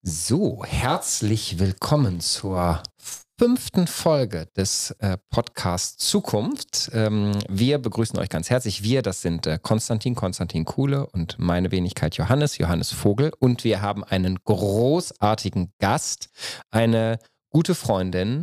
So, herzlich willkommen zur 5. Folge des Podcasts Zukunft. Wir begrüßen euch ganz herzlich. Das sind Konstantin Kuhle und meine Wenigkeit Johannes Vogel. Und wir haben einen großartigen Gast, eine gute Freundin,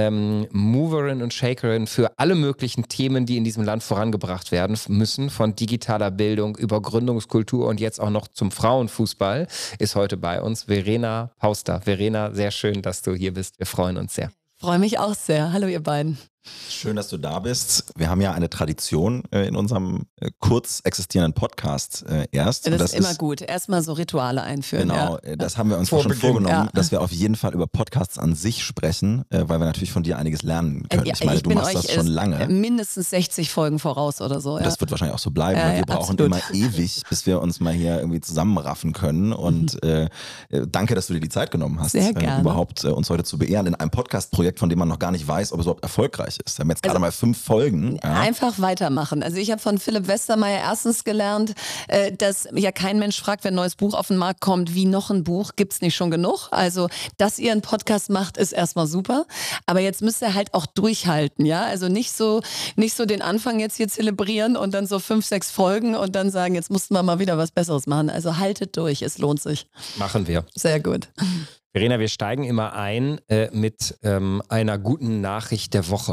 Moverin und Shakerin für alle möglichen Themen, die in diesem Land vorangebracht werden müssen, von digitaler Bildung über Gründungskultur und jetzt auch noch zum Frauenfußball, ist heute bei uns Verena Pauster. Verena, sehr schön, dass du hier bist. Wir freuen uns sehr. Ich freue mich auch sehr. Hallo ihr beiden. Schön, dass du da bist. Wir haben ja eine Tradition in unserem kurz existierenden Podcast erst. Das ist immer gut. Erstmal so Rituale einführen. Genau, ja. Das haben wir uns schon vorgenommen, dass wir auf jeden Fall über Podcasts an sich sprechen, weil wir natürlich von dir einiges lernen können. Ja, ich meine, du machst das schon lange. Mindestens 60 Folgen voraus oder so. Ja. Das wird wahrscheinlich auch so bleiben, weil wir brauchen immer ewig, bis wir uns mal hier irgendwie zusammenraffen können. Und danke, dass du dir die Zeit genommen hast, überhaupt uns heute zu beehren in einem Podcast-Projekt, von dem man noch gar nicht weiß, ob es überhaupt erfolgreich ist. Wir haben jetzt gerade mal 5 Folgen. Ja. Einfach weitermachen. Also ich habe von Philipp Westermeier erstens gelernt, dass ja kein Mensch fragt, wenn ein neues Buch auf den Markt kommt, wie noch ein Buch, gibt's nicht schon genug? Also, dass ihr einen Podcast macht, ist erstmal super. Aber jetzt müsst ihr halt auch durchhalten, ja? Also nicht so den Anfang jetzt hier zelebrieren und dann so 5, 6 Folgen und dann sagen, jetzt mussten wir mal wieder was Besseres machen. Also haltet durch, es lohnt sich. Machen wir. Sehr gut. Verena, wir steigen immer ein mit einer guten Nachricht der Woche.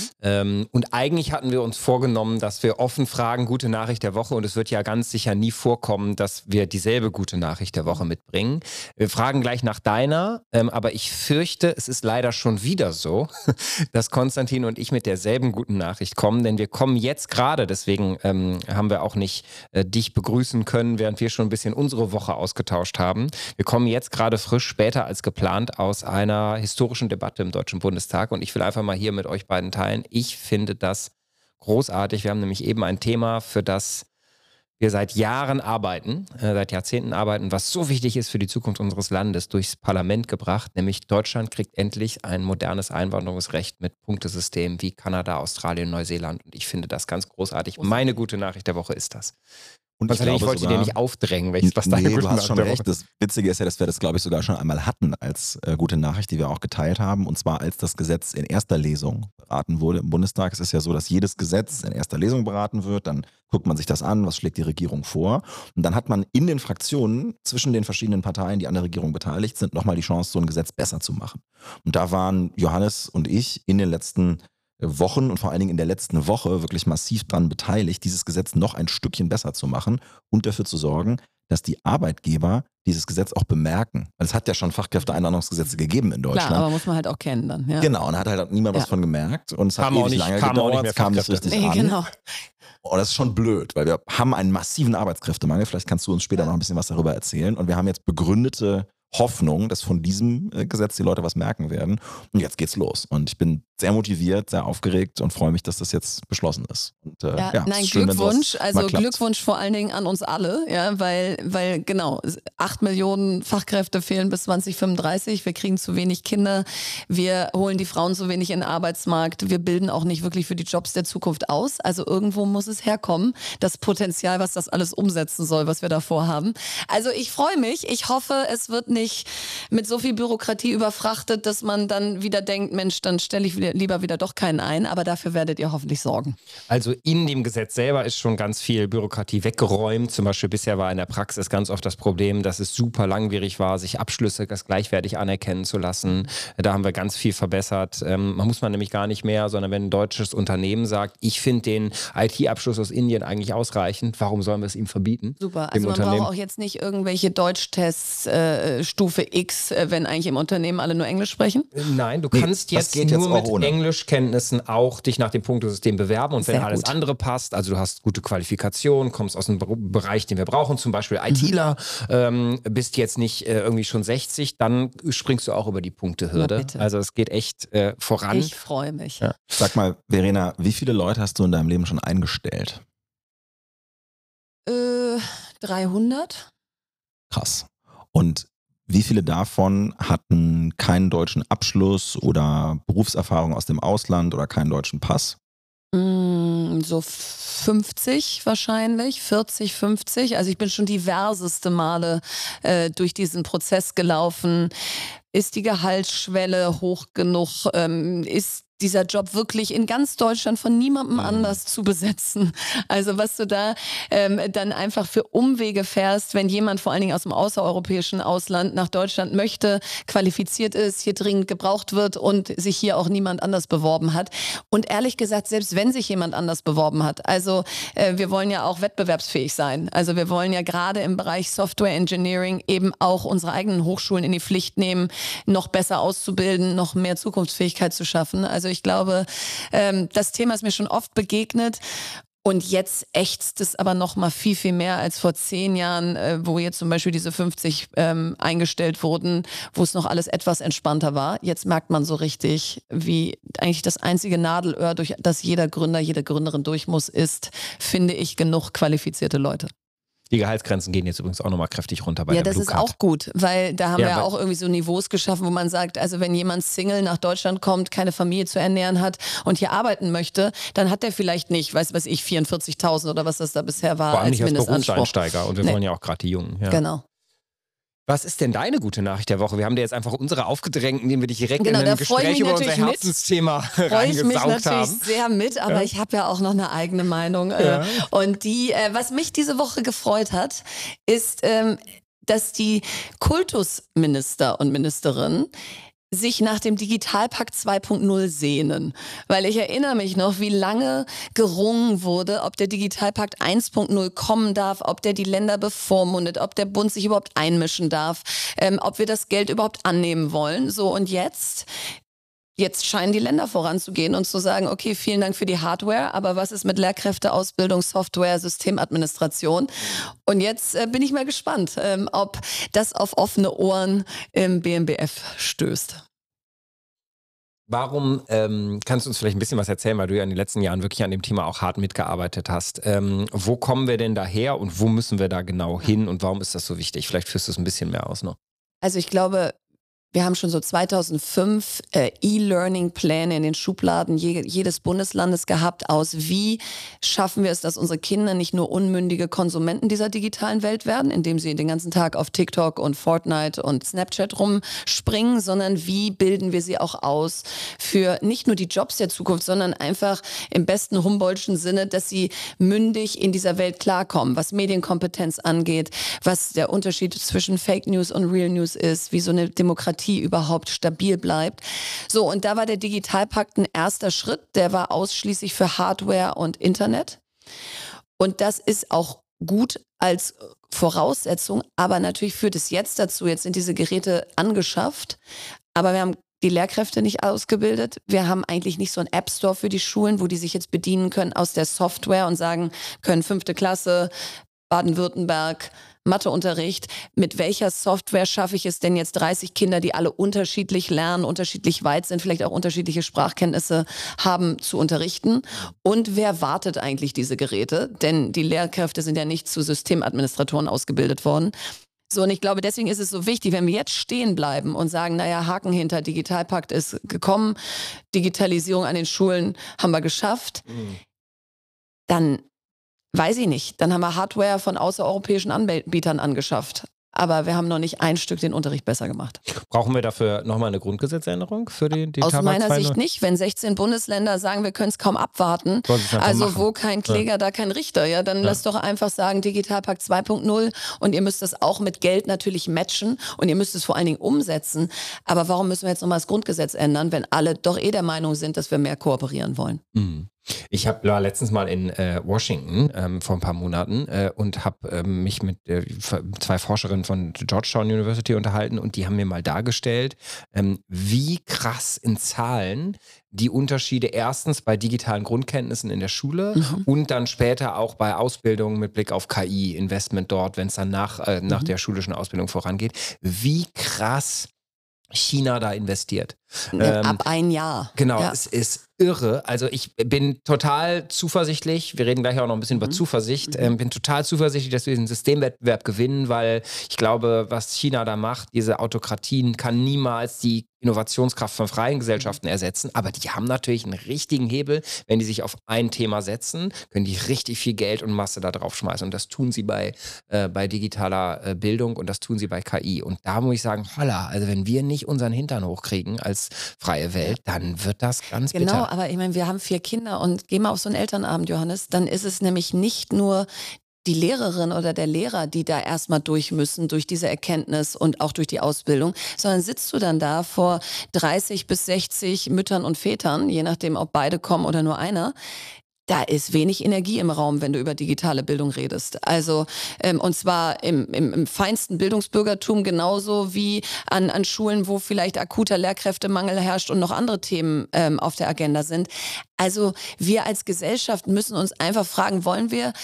Und eigentlich hatten wir uns vorgenommen, dass wir offen fragen, gute Nachricht der Woche. Und es wird ja ganz sicher nie vorkommen, dass wir dieselbe gute Nachricht der Woche mitbringen. Wir fragen gleich nach deiner, aber ich fürchte, es ist leider schon wieder so, dass Konstantin und ich mit derselben guten Nachricht kommen. Denn wir kommen jetzt gerade, deswegen haben wir auch nicht dich begrüßen können, während wir schon ein bisschen unsere Woche ausgetauscht haben. Wir kommen jetzt gerade frisch später als geplant aus einer historischen Debatte im Deutschen Bundestag und ich will einfach mal hier mit euch beiden teilen. Ich finde das großartig. Wir haben nämlich eben ein Thema, für das wir seit Jahren arbeiten, seit Jahrzehnten arbeiten, was so wichtig ist für die Zukunft unseres Landes, durchs Parlament gebracht, nämlich Deutschland kriegt endlich ein modernes Einwanderungsrecht mit Punktesystem wie Kanada, Australien, Neuseeland und ich finde das ganz großartig. Meine gute Nachricht der Woche ist das. Und ich wollte dir nicht aufdrängen, was deine gute du hast Nachricht schon der recht. Woche Das Witzige ist ja, dass wir das, glaube ich, sogar schon einmal hatten als gute Nachricht, die wir auch geteilt haben. Und zwar, als das Gesetz in erster Lesung beraten wurde im Bundestag. Es ist ja so, dass jedes Gesetz in erster Lesung beraten wird. Dann guckt man sich das an, was schlägt die Regierung vor. Und dann hat man in den Fraktionen zwischen den verschiedenen Parteien, die an der Regierung beteiligt sind, nochmal die Chance, so ein Gesetz besser zu machen. Und da waren Johannes und ich in den letzten Wochen und vor allen Dingen in der letzten Woche wirklich massiv daran beteiligt, dieses Gesetz noch ein Stückchen besser zu machen und dafür zu sorgen, dass die Arbeitgeber dieses Gesetz auch bemerken. Es hat ja schon Fachkräfteeinwanderungsgesetze gegeben in Deutschland. Klar, aber muss man halt auch kennen dann. Ja. Genau, und da hat halt niemand was von gemerkt und es hat ewig lange gedauert, es kam nicht richtig an. Genau. Oh, das ist schon blöd, weil wir haben einen massiven Arbeitskräftemangel. Vielleicht kannst du uns später noch ein bisschen was darüber erzählen. Und wir haben jetzt begründete Hoffnung, dass von diesem Gesetz die Leute was merken werden. Und jetzt geht's los. Und ich bin sehr motiviert, sehr aufgeregt und freue mich, dass das jetzt beschlossen ist. Und, nein, schön, Glückwunsch. Also Glückwunsch vor allen Dingen an uns alle, ja, weil genau, 8 Millionen Fachkräfte fehlen bis 2035. Wir kriegen zu wenig Kinder. Wir holen die Frauen zu wenig in den Arbeitsmarkt. Wir bilden auch nicht wirklich für die Jobs der Zukunft aus. Also irgendwo muss es herkommen, das Potenzial, was das alles umsetzen soll, was wir da vorhaben. Also ich freue mich. Ich hoffe, es wird nicht mit so viel Bürokratie überfrachtet, dass man dann wieder denkt, Mensch, dann stelle ich lieber wieder doch keinen ein, aber dafür werdet ihr hoffentlich sorgen. Also in dem Gesetz selber ist schon ganz viel Bürokratie weggeräumt. Zum Beispiel bisher war in der Praxis ganz oft das Problem, dass es super langwierig war, sich Abschlüsse gleichwertig anerkennen zu lassen. Da haben wir ganz viel verbessert. Muss man nämlich gar nicht mehr, sondern wenn ein deutsches Unternehmen sagt, ich finde den IT-Abschluss aus Indien eigentlich ausreichend, warum sollen wir es ihm verbieten? Super, also man braucht auch jetzt nicht irgendwelche Deutschtests, Stufe X, wenn eigentlich im Unternehmen alle nur Englisch sprechen? Nein, du kannst jetzt nur mit Englischkenntnissen auch dich nach dem Punktesystem bewerben und wenn alles andere passt, also du hast gute Qualifikation, kommst aus einem Bereich, den wir brauchen, zum Beispiel ITler, bist jetzt nicht irgendwie schon 60, dann springst du auch über die Punktehürde. Also es geht echt voran. Ich freue mich. Ja. Sag mal, Verena, wie viele Leute hast du in deinem Leben schon eingestellt? 300. Krass. Und wie viele davon hatten keinen deutschen Abschluss oder Berufserfahrung aus dem Ausland oder keinen deutschen Pass? So 50 wahrscheinlich, 40, 50. Also ich bin schon diverseste Male durch diesen Prozess gelaufen. Ist die Gehaltsschwelle hoch genug? Ist dieser Job wirklich in ganz Deutschland von niemandem anders zu besetzen? Also was du da dann einfach für Umwege fährst, wenn jemand vor allen Dingen aus dem außereuropäischen Ausland nach Deutschland möchte, qualifiziert ist, hier dringend gebraucht wird und sich hier auch niemand anders beworben hat. Und ehrlich gesagt, selbst wenn sich jemand anders beworben hat, also wir wollen ja auch wettbewerbsfähig sein. Also wir wollen ja gerade im Bereich Software Engineering eben auch unsere eigenen Hochschulen in die Pflicht nehmen, noch besser auszubilden, noch mehr Zukunftsfähigkeit zu schaffen. Also ich glaube, das Thema ist mir schon oft begegnet. Und jetzt ächzt es aber noch mal viel, viel mehr als vor 10 Jahren, wo jetzt zum Beispiel diese 50 eingestellt wurden, wo es noch alles etwas entspannter war. Jetzt merkt man so richtig, wie eigentlich das einzige Nadelöhr, durch das jeder Gründer, jede Gründerin durch muss, ist, finde ich, genug qualifizierte Leute. Die Gehaltsgrenzen gehen jetzt übrigens auch nochmal kräftig runter bei Ja, der das ist Blue Card. auch gut, weil da haben wir ja auch irgendwie so Niveaus geschaffen, wo man sagt, also wenn jemand Single nach Deutschland kommt, keine Familie zu ernähren hat und hier arbeiten möchte, dann hat der vielleicht nicht, weiß ich, 44.000 oder was das da bisher war. Vor allem als nicht als Mindestanspruch. Berufseinsteiger und wir wollen ja auch gerade die Jungen. Ja. Genau. Was ist denn deine gute Nachricht der Woche? Wir haben dir jetzt einfach unsere aufgedrängt, indem wir dich direkt in da ein freu ich Gespräch mich über unser natürlich mit. Herzensthema Freue ich mich reingesaugt natürlich haben. sehr mit, aber ich habe ja auch noch eine eigene Meinung. Und die, was mich diese Woche gefreut hat, ist, dass die Kultusminister und Ministerinnen sich nach dem Digitalpakt 2.0 sehnen. Weil ich erinnere mich noch, wie lange gerungen wurde, ob der Digitalpakt 1.0 kommen darf, ob der die Länder bevormundet, ob der Bund sich überhaupt einmischen darf, ob wir das Geld überhaupt annehmen wollen. So, und jetzt scheinen die Länder voranzugehen und zu sagen, okay, vielen Dank für die Hardware, aber was ist mit Lehrkräfteausbildung, Software, Systemadministration? Und jetzt bin ich mal gespannt, ob das auf offene Ohren im BMBF stößt. Warum kannst du uns vielleicht ein bisschen was erzählen, weil du ja in den letzten Jahren wirklich an dem Thema auch hart mitgearbeitet hast. Wo kommen wir denn daher und wo müssen wir da genau hin und warum ist das so wichtig? Vielleicht führst du es ein bisschen mehr aus noch. Also ich glaube, wir haben schon so 2005 E-Learning-Pläne in den Schubladen jedes Bundeslandes gehabt aus, wie schaffen wir es, dass unsere Kinder nicht nur unmündige Konsumenten dieser digitalen Welt werden, indem sie den ganzen Tag auf TikTok und Fortnite und Snapchat rumspringen, sondern wie bilden wir sie auch aus für nicht nur die Jobs der Zukunft, sondern einfach im besten Humboldtschen Sinne, dass sie mündig in dieser Welt klarkommen, was Medienkompetenz angeht, was der Unterschied zwischen Fake News und Real News ist, wie so eine Demokratie überhaupt stabil bleibt. So, und da war der Digitalpakt ein erster Schritt, der war ausschließlich für Hardware und Internet. Und das ist auch gut als Voraussetzung, aber natürlich führt es jetzt dazu, jetzt sind diese Geräte angeschafft, aber wir haben die Lehrkräfte nicht ausgebildet. Wir haben eigentlich nicht so einen App Store für die Schulen, wo die sich jetzt bedienen können aus der Software und sagen können, 5. Klasse, Baden-Württemberg, Matheunterricht, mit welcher Software schaffe ich es denn jetzt 30 Kinder, die alle unterschiedlich lernen, unterschiedlich weit sind, vielleicht auch unterschiedliche Sprachkenntnisse haben, zu unterrichten? Und wer wartet eigentlich diese Geräte? Denn die Lehrkräfte sind ja nicht zu Systemadministratoren ausgebildet worden. So, und ich glaube, deswegen ist es so wichtig, wenn wir jetzt stehen bleiben und sagen, naja, Haken hinter, Digitalpakt ist gekommen, Digitalisierung an den Schulen haben wir geschafft, dann weiß ich nicht. Dann haben wir Hardware von außereuropäischen Anbietern angeschafft. Aber wir haben noch nicht ein Stück den Unterricht besser gemacht. Brauchen wir dafür nochmal eine Grundgesetzänderung für die Aus meiner Sicht nicht. Wenn 16 Bundesländer sagen, wir können es kaum abwarten, also machen. Wo kein Kläger, da kein Richter, ja, dann lass doch einfach sagen, Digitalpakt 2.0 und ihr müsst das auch mit Geld natürlich matchen und ihr müsst es vor allen Dingen umsetzen. Aber warum müssen wir jetzt nochmal das Grundgesetz ändern, wenn alle doch der Meinung sind, dass wir mehr kooperieren wollen? Ich war letztens mal in Washington vor ein paar Monaten und habe mich mit 2 Forscherinnen von Georgetown University unterhalten und die haben mir mal dargestellt, wie krass in Zahlen die Unterschiede erstens bei digitalen Grundkenntnissen in der Schule und dann später auch bei Ausbildung mit Blick auf KI, Investment dort, wenn es dann nach der schulischen Ausbildung vorangeht, wie krass China da investiert. Ab ein Jahr. Genau, es ist irre. Also ich bin total zuversichtlich, wir reden gleich auch noch ein bisschen über Zuversicht, bin total zuversichtlich, dass wir diesen Systemwettbewerb gewinnen, weil ich glaube, was China da macht, diese Autokratien, kann niemals die Innovationskraft von freien Gesellschaften ersetzen, aber die haben natürlich einen richtigen Hebel. Wenn die sich auf ein Thema setzen, können die richtig viel Geld und Masse da drauf schmeißen und das tun sie bei digitaler Bildung und das tun sie bei KI und da muss ich sagen, holla, also wenn wir nicht unseren Hintern hochkriegen als freie Welt, dann wird das ganz bitter. Genau, aber ich meine, wir haben 4 Kinder und geh mal auf so einen Elternabend, Johannes, dann ist es nämlich nicht nur die Lehrerin oder der Lehrer, die da erstmal durch müssen, durch diese Erkenntnis und auch durch die Ausbildung, sondern sitzt du dann da vor 30 bis 60 Müttern und Vätern, je nachdem, ob beide kommen oder nur einer. Da ist wenig Energie im Raum, wenn du über digitale Bildung redest. Also und zwar im feinsten Bildungsbürgertum genauso wie an Schulen, wo vielleicht akuter Lehrkräftemangel herrscht und noch andere Themen auf der Agenda sind. Also wir als Gesellschaft müssen uns einfach fragen, wollen wir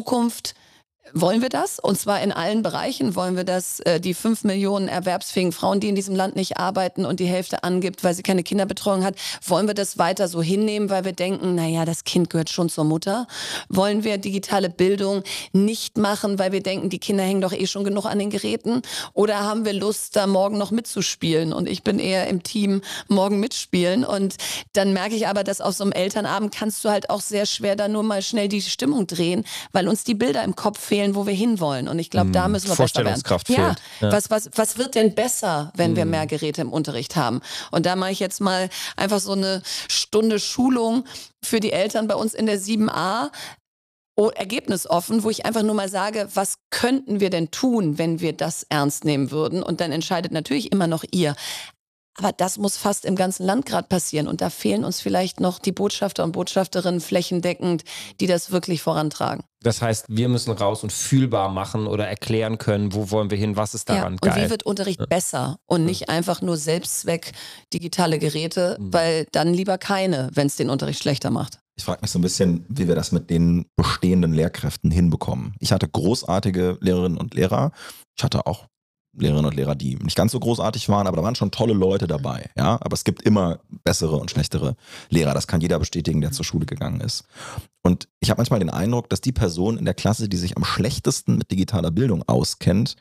das? Und zwar in allen Bereichen. Wollen wir, dass die 5 Millionen erwerbsfähigen Frauen, die in diesem Land nicht arbeiten und die Hälfte angibt, weil sie keine Kinderbetreuung hat, wollen wir das weiter so hinnehmen, weil wir denken, naja, das Kind gehört schon zur Mutter? Wollen wir digitale Bildung nicht machen, weil wir denken, die Kinder hängen doch eh schon genug an den Geräten? Oder haben wir Lust, da morgen noch mitzuspielen? Und ich bin eher im Team morgen mitspielen. Und dann merke ich aber, dass auf so einem Elternabend kannst du halt auch sehr schwer da nur mal schnell die Stimmung drehen, weil uns die Bilder im Kopf fehlen, wo wir hinwollen. Und ich glaube, da müssen wir besser werden. Vorstellungskraft ja, fehlt. Was wird denn besser, wenn wir mehr Geräte im Unterricht haben? Und da mache ich jetzt mal einfach so eine Stunde Schulung für die Eltern bei uns in der 7a. Ergebnisoffen, wo ich einfach nur mal sage, was könnten wir denn tun, wenn wir das ernst nehmen würden? Und dann entscheidet natürlich immer noch ihr. Aber das muss fast im ganzen Land gerade passieren. Und da fehlen uns vielleicht noch die Botschafter und Botschafterinnen flächendeckend, die das wirklich vorantragen. Das heißt, wir müssen raus und fühlbar machen oder erklären können, wo wollen wir hin, was ist daran geil. Und wie wird Unterricht besser und nicht einfach nur Selbstzweck digitale Geräte, weil dann lieber keine, wenn es den Unterricht schlechter macht. Ich frage mich so ein bisschen, wie wir das mit den bestehenden Lehrkräften hinbekommen. Ich hatte großartige Lehrerinnen und Lehrer. Ich hatte auch Lehrerinnen und Lehrer, die nicht ganz so großartig waren, aber da waren schon tolle Leute dabei. Ja? Aber es gibt immer bessere und schlechtere Lehrer. Das kann jeder bestätigen, der zur Schule gegangen ist. Und ich habe manchmal den Eindruck, dass die Person in der Klasse, die sich am schlechtesten mit digitaler Bildung auskennt,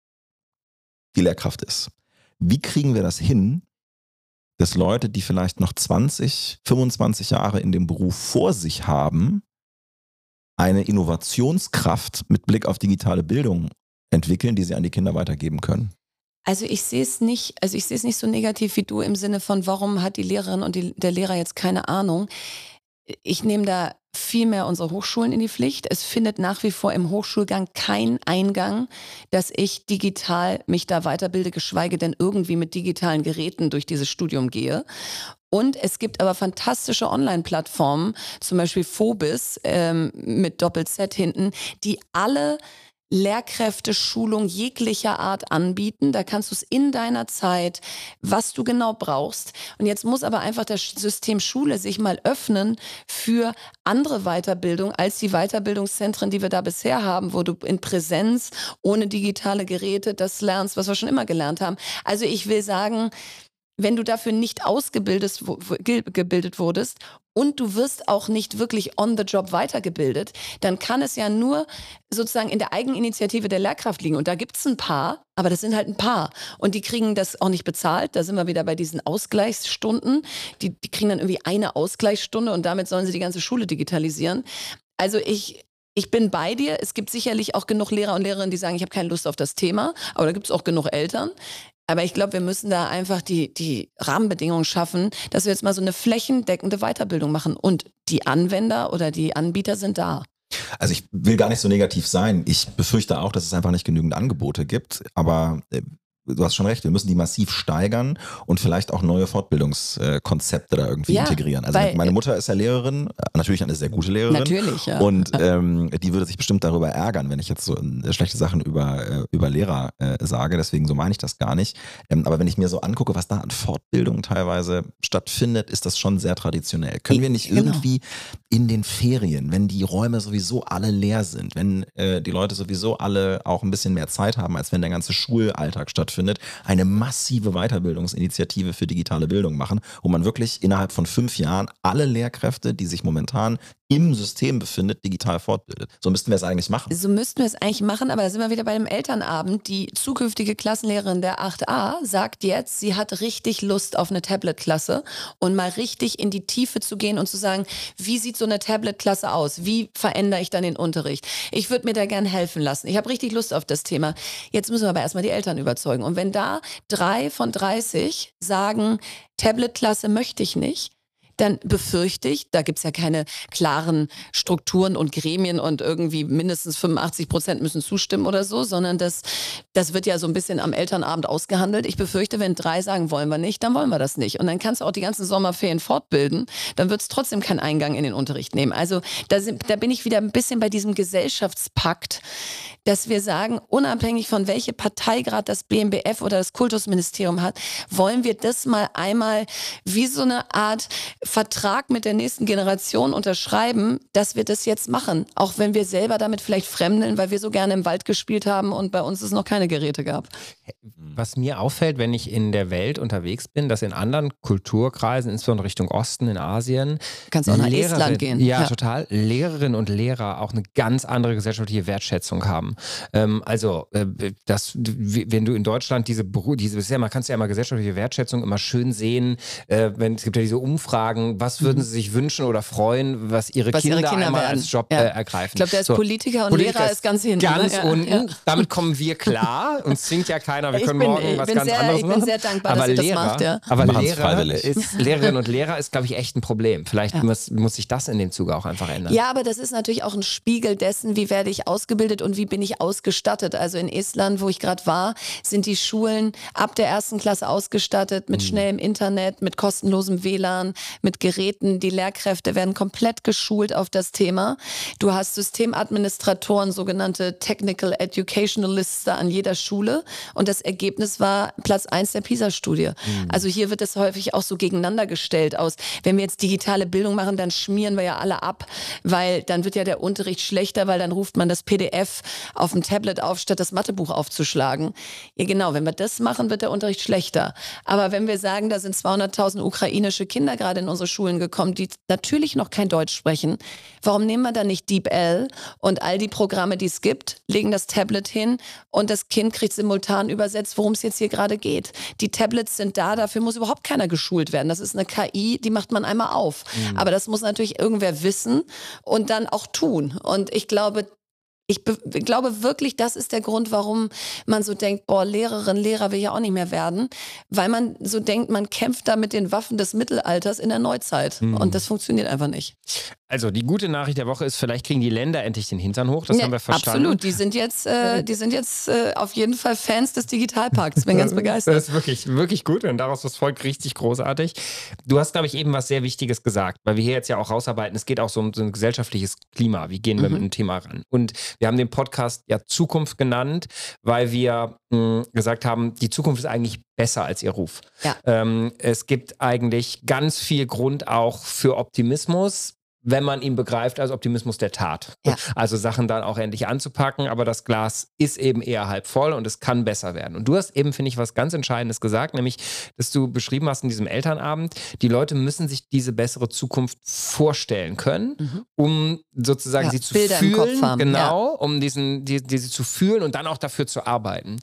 die Lehrkraft ist. Wie kriegen wir das hin, dass Leute, die vielleicht noch 20, 25 Jahre in dem Beruf vor sich haben, eine Innovationskraft mit Blick auf digitale Bildung entwickeln, die sie an die Kinder weitergeben können? Also ich sehe es nicht so negativ wie du im Sinne von, warum hat die Lehrerin und der Lehrer jetzt keine Ahnung? Ich nehme da viel mehr unsere Hochschulen in die Pflicht. Es findet nach wie vor im Hochschulgang kein Eingang, dass ich digital mich da weiterbilde, geschweige denn irgendwie mit digitalen Geräten durch dieses Studium gehe. Und es gibt aber fantastische Online-Plattformen, zum Beispiel Phobis mit Doppel-Z hinten, die alle Lehrkräfte-Schulung jeglicher Art anbieten. Da kannst du es in deiner Zeit, was du genau brauchst. Und jetzt muss aber einfach das System Schule sich mal öffnen für andere Weiterbildung als die Weiterbildungszentren, die wir da bisher haben, wo du in Präsenz ohne digitale Geräte das lernst, was wir schon immer gelernt haben. Also ich will sagen, wenn du dafür nicht ausgebildet wurdest und du wirst auch nicht wirklich on the job weitergebildet, dann kann es ja nur sozusagen in der Eigeninitiative der Lehrkraft liegen. Und da gibt es ein paar, aber das sind halt ein paar. Und die kriegen das auch nicht bezahlt. Da sind wir wieder bei diesen Ausgleichsstunden. Die kriegen dann irgendwie eine Ausgleichsstunde und damit sollen sie die ganze Schule digitalisieren. Also ich bin bei dir. Es gibt sicherlich auch genug Lehrer und Lehrerinnen, die sagen, ich habe keine Lust auf das Thema. Aber da gibt es auch genug Eltern. Aber ich glaube, wir müssen da einfach die Rahmenbedingungen schaffen, dass wir jetzt mal so eine flächendeckende Weiterbildung machen. Und die Anwender oder die Anbieter sind da. Also ich will gar nicht so negativ sein. Ich befürchte auch, dass es einfach nicht genügend Angebote gibt. Aber du hast schon recht, wir müssen die massiv steigern und vielleicht auch neue Fortbildungskonzepte da irgendwie integrieren. Also meine Mutter ist ja Lehrerin, natürlich eine sehr gute Lehrerin. Natürlich, ja. Und die würde sich bestimmt darüber ärgern, wenn ich jetzt so schlechte Sachen über Lehrer sage. Deswegen so meine ich das gar nicht. Aber wenn ich mir so angucke, was da an Fortbildung teilweise stattfindet, ist das schon sehr traditionell. Können wir nicht irgendwie in den Ferien, wenn die Räume sowieso alle leer sind, wenn die Leute sowieso alle auch ein bisschen mehr Zeit haben, als wenn der ganze Schulalltag stattfindet, stattfindet, eine massive Weiterbildungsinitiative für digitale Bildung machen, wo man wirklich innerhalb von 5 Jahren alle Lehrkräfte, die sich momentan im System befindet, digital fortbildet. So müssten wir es eigentlich machen. So müssten wir es eigentlich machen, aber da sind wir wieder bei dem Elternabend. Die zukünftige Klassenlehrerin der 8a sagt jetzt, sie hat richtig Lust auf eine Tablet-Klasse und mal richtig in die Tiefe zu gehen und zu sagen, wie sieht so eine Tablet-Klasse aus? Wie verändere ich dann den Unterricht? Ich würde mir da gern helfen lassen. Ich habe richtig Lust auf das Thema. Jetzt müssen wir aber erstmal die Eltern überzeugen. Und wenn da 3 von 30 sagen, Tablet-Klasse möchte ich nicht, dann befürchte ich, da gibt's ja keine klaren Strukturen und Gremien und irgendwie mindestens 85% müssen zustimmen oder so, sondern das wird ja so ein bisschen am Elternabend ausgehandelt. Ich befürchte, wenn 3 sagen, wollen wir nicht, dann wollen wir das nicht. Und dann kannst du auch die ganzen Sommerferien fortbilden, dann wird's trotzdem keinen Eingang in den Unterricht nehmen. Also da bin ich wieder ein bisschen bei diesem Gesellschaftspakt, dass wir sagen, unabhängig von welche Partei gerade das BMBF oder das Kultusministerium hat, wollen wir das mal einmal wie so eine Art Vertrag mit der nächsten Generation unterschreiben, dass wir das jetzt machen. Auch wenn wir selber damit vielleicht fremdeln, weil wir so gerne im Wald gespielt haben und bei uns es noch keine Geräte gab. Was mir auffällt, wenn ich in der Welt unterwegs bin, dass in anderen Kulturkreisen, insbesondere Richtung Osten, in Asien, Kannst auch nach Estland gehen. Ja, total. Lehrerinnen und Lehrer auch eine ganz andere gesellschaftliche Wertschätzung haben. Wenn du in Deutschland man kannst ja immer gesellschaftliche Wertschätzung immer schön sehen, es gibt ja diese Umfragen, was würden sie sich wünschen oder freuen, was ihre Kinder einmal werden. als Job ergreifen. Ich glaube, der ist Politiker und Lehrer ist ganz hinten. Ganz unten. Ja. Damit kommen wir klar. Uns zwingt ja keiner. Wir können morgen was ganz anderes machen. Ich bin sehr dankbar, dass ihr das macht. Ja. Aber Lehrerinnen und Lehrer ist, glaube ich, echt ein Problem. Vielleicht muss sich das in dem Zuge auch einfach ändern. Ja, aber das ist natürlich auch ein Spiegel dessen, wie werde ich ausgebildet und wie bin ich ausgestattet. Also in Estland, wo ich gerade war, sind die Schulen ab der 1. Klasse ausgestattet mit schnellem Internet, mit kostenlosem WLAN, mit Geräten. Die Lehrkräfte werden komplett geschult auf das Thema. Du hast Systemadministratoren, sogenannte Technical Educationalists da an jeder Schule. Und das Ergebnis war Platz 1 der PISA-Studie. Also hier wird es häufig auch so gegeneinander gestellt aus. Wenn wir jetzt digitale Bildung machen, dann schmieren wir ja alle ab, weil dann wird ja der Unterricht schlechter, weil dann ruft man das PDF auf dem Tablet auf, statt das Mathebuch aufzuschlagen. Ja genau, wenn wir das machen, wird der Unterricht schlechter. Aber wenn wir sagen, da sind 200.000 ukrainische Kinder gerade in unsere Schulen gekommen, die natürlich noch kein Deutsch sprechen, warum nehmen wir dann nicht DeepL und all die Programme, die es gibt, legen das Tablet hin und das Kind kriegt simultan übersetzt, worum es jetzt hier gerade geht. Die Tablets sind da, dafür muss überhaupt keiner geschult werden. Das ist eine KI, die macht man einmal auf. Aber das muss natürlich irgendwer wissen und dann auch tun. Und ich glaube wirklich, das ist der Grund, warum man so denkt, boah, Lehrerin, Lehrer will ich ja auch nicht mehr werden, weil man so denkt, man kämpft da mit den Waffen des Mittelalters in der Neuzeit. Und das funktioniert einfach nicht. Also die gute Nachricht der Woche ist, vielleicht kriegen die Länder endlich den Hintern hoch, das haben wir verstanden. Absolut, die sind jetzt auf jeden Fall Fans des Digitalpakts, bin ganz begeistert. Das ist wirklich, wirklich gut und daraus was folgt richtig großartig. Du hast, glaube ich, eben was sehr Wichtiges gesagt, weil wir hier jetzt ja auch rausarbeiten, es geht auch so um so ein gesellschaftliches Klima, wie gehen wir mit dem Thema ran? Und wir haben den Podcast ja Zukunft genannt, weil wir gesagt haben, die Zukunft ist eigentlich besser als ihr Ruf. Ja. Es gibt eigentlich ganz viel Grund auch für Optimismus, wenn man ihn begreift als Optimismus der Tat. Ja. Also Sachen dann auch endlich anzupacken, aber das Glas ist eben eher halb voll und es kann besser werden. Und du hast eben, finde ich, was ganz Entscheidendes gesagt, nämlich, dass du beschrieben hast in diesem Elternabend, die Leute müssen sich diese bessere Zukunft vorstellen können, um sozusagen sie zu Bilder fühlen. im Kopf haben. Genau, um diese zu fühlen und dann auch dafür zu arbeiten.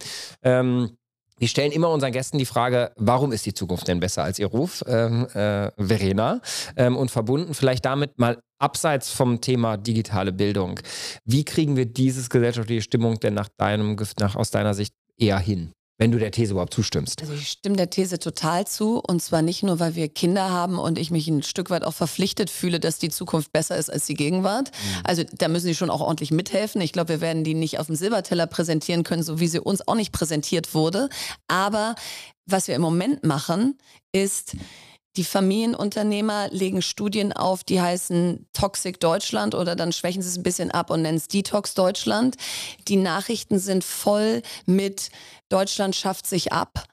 Wir stellen immer unseren Gästen die Frage, warum ist die Zukunft denn besser als ihr Ruf, Verena? Und verbunden vielleicht damit mal abseits vom Thema digitale Bildung. Wie kriegen wir dieses gesellschaftliche Stimmung denn aus deiner Sicht eher hin? Wenn du der These überhaupt zustimmst. Also ich stimme der These total zu und zwar nicht nur, weil wir Kinder haben und ich mich ein Stück weit auch verpflichtet fühle, dass die Zukunft besser ist als die Gegenwart. Also da müssen die schon auch ordentlich mithelfen. Ich glaube, wir werden die nicht auf dem Silberteller präsentieren können, so wie sie uns auch nicht präsentiert wurde. Aber was wir im Moment machen, ist, die Familienunternehmer legen Studien auf, die heißen Toxic Deutschland oder dann schwächen sie es ein bisschen ab und nennen es Detox Deutschland. Die Nachrichten sind voll mit Deutschland schafft sich ab.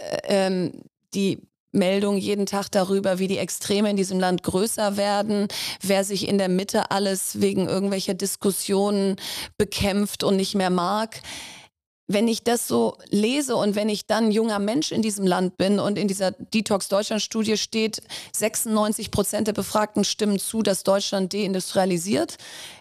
Die Meldung jeden Tag darüber, wie die Extreme in diesem Land größer werden, wer sich in der Mitte alles wegen irgendwelcher Diskussionen bekämpft und nicht mehr mag. wenn ich das so lese und wenn ich dann junger Mensch in diesem Land bin und in dieser Detox Deutschland Studie steht, 96% der Befragten stimmen zu, dass Deutschland deindustrialisiert.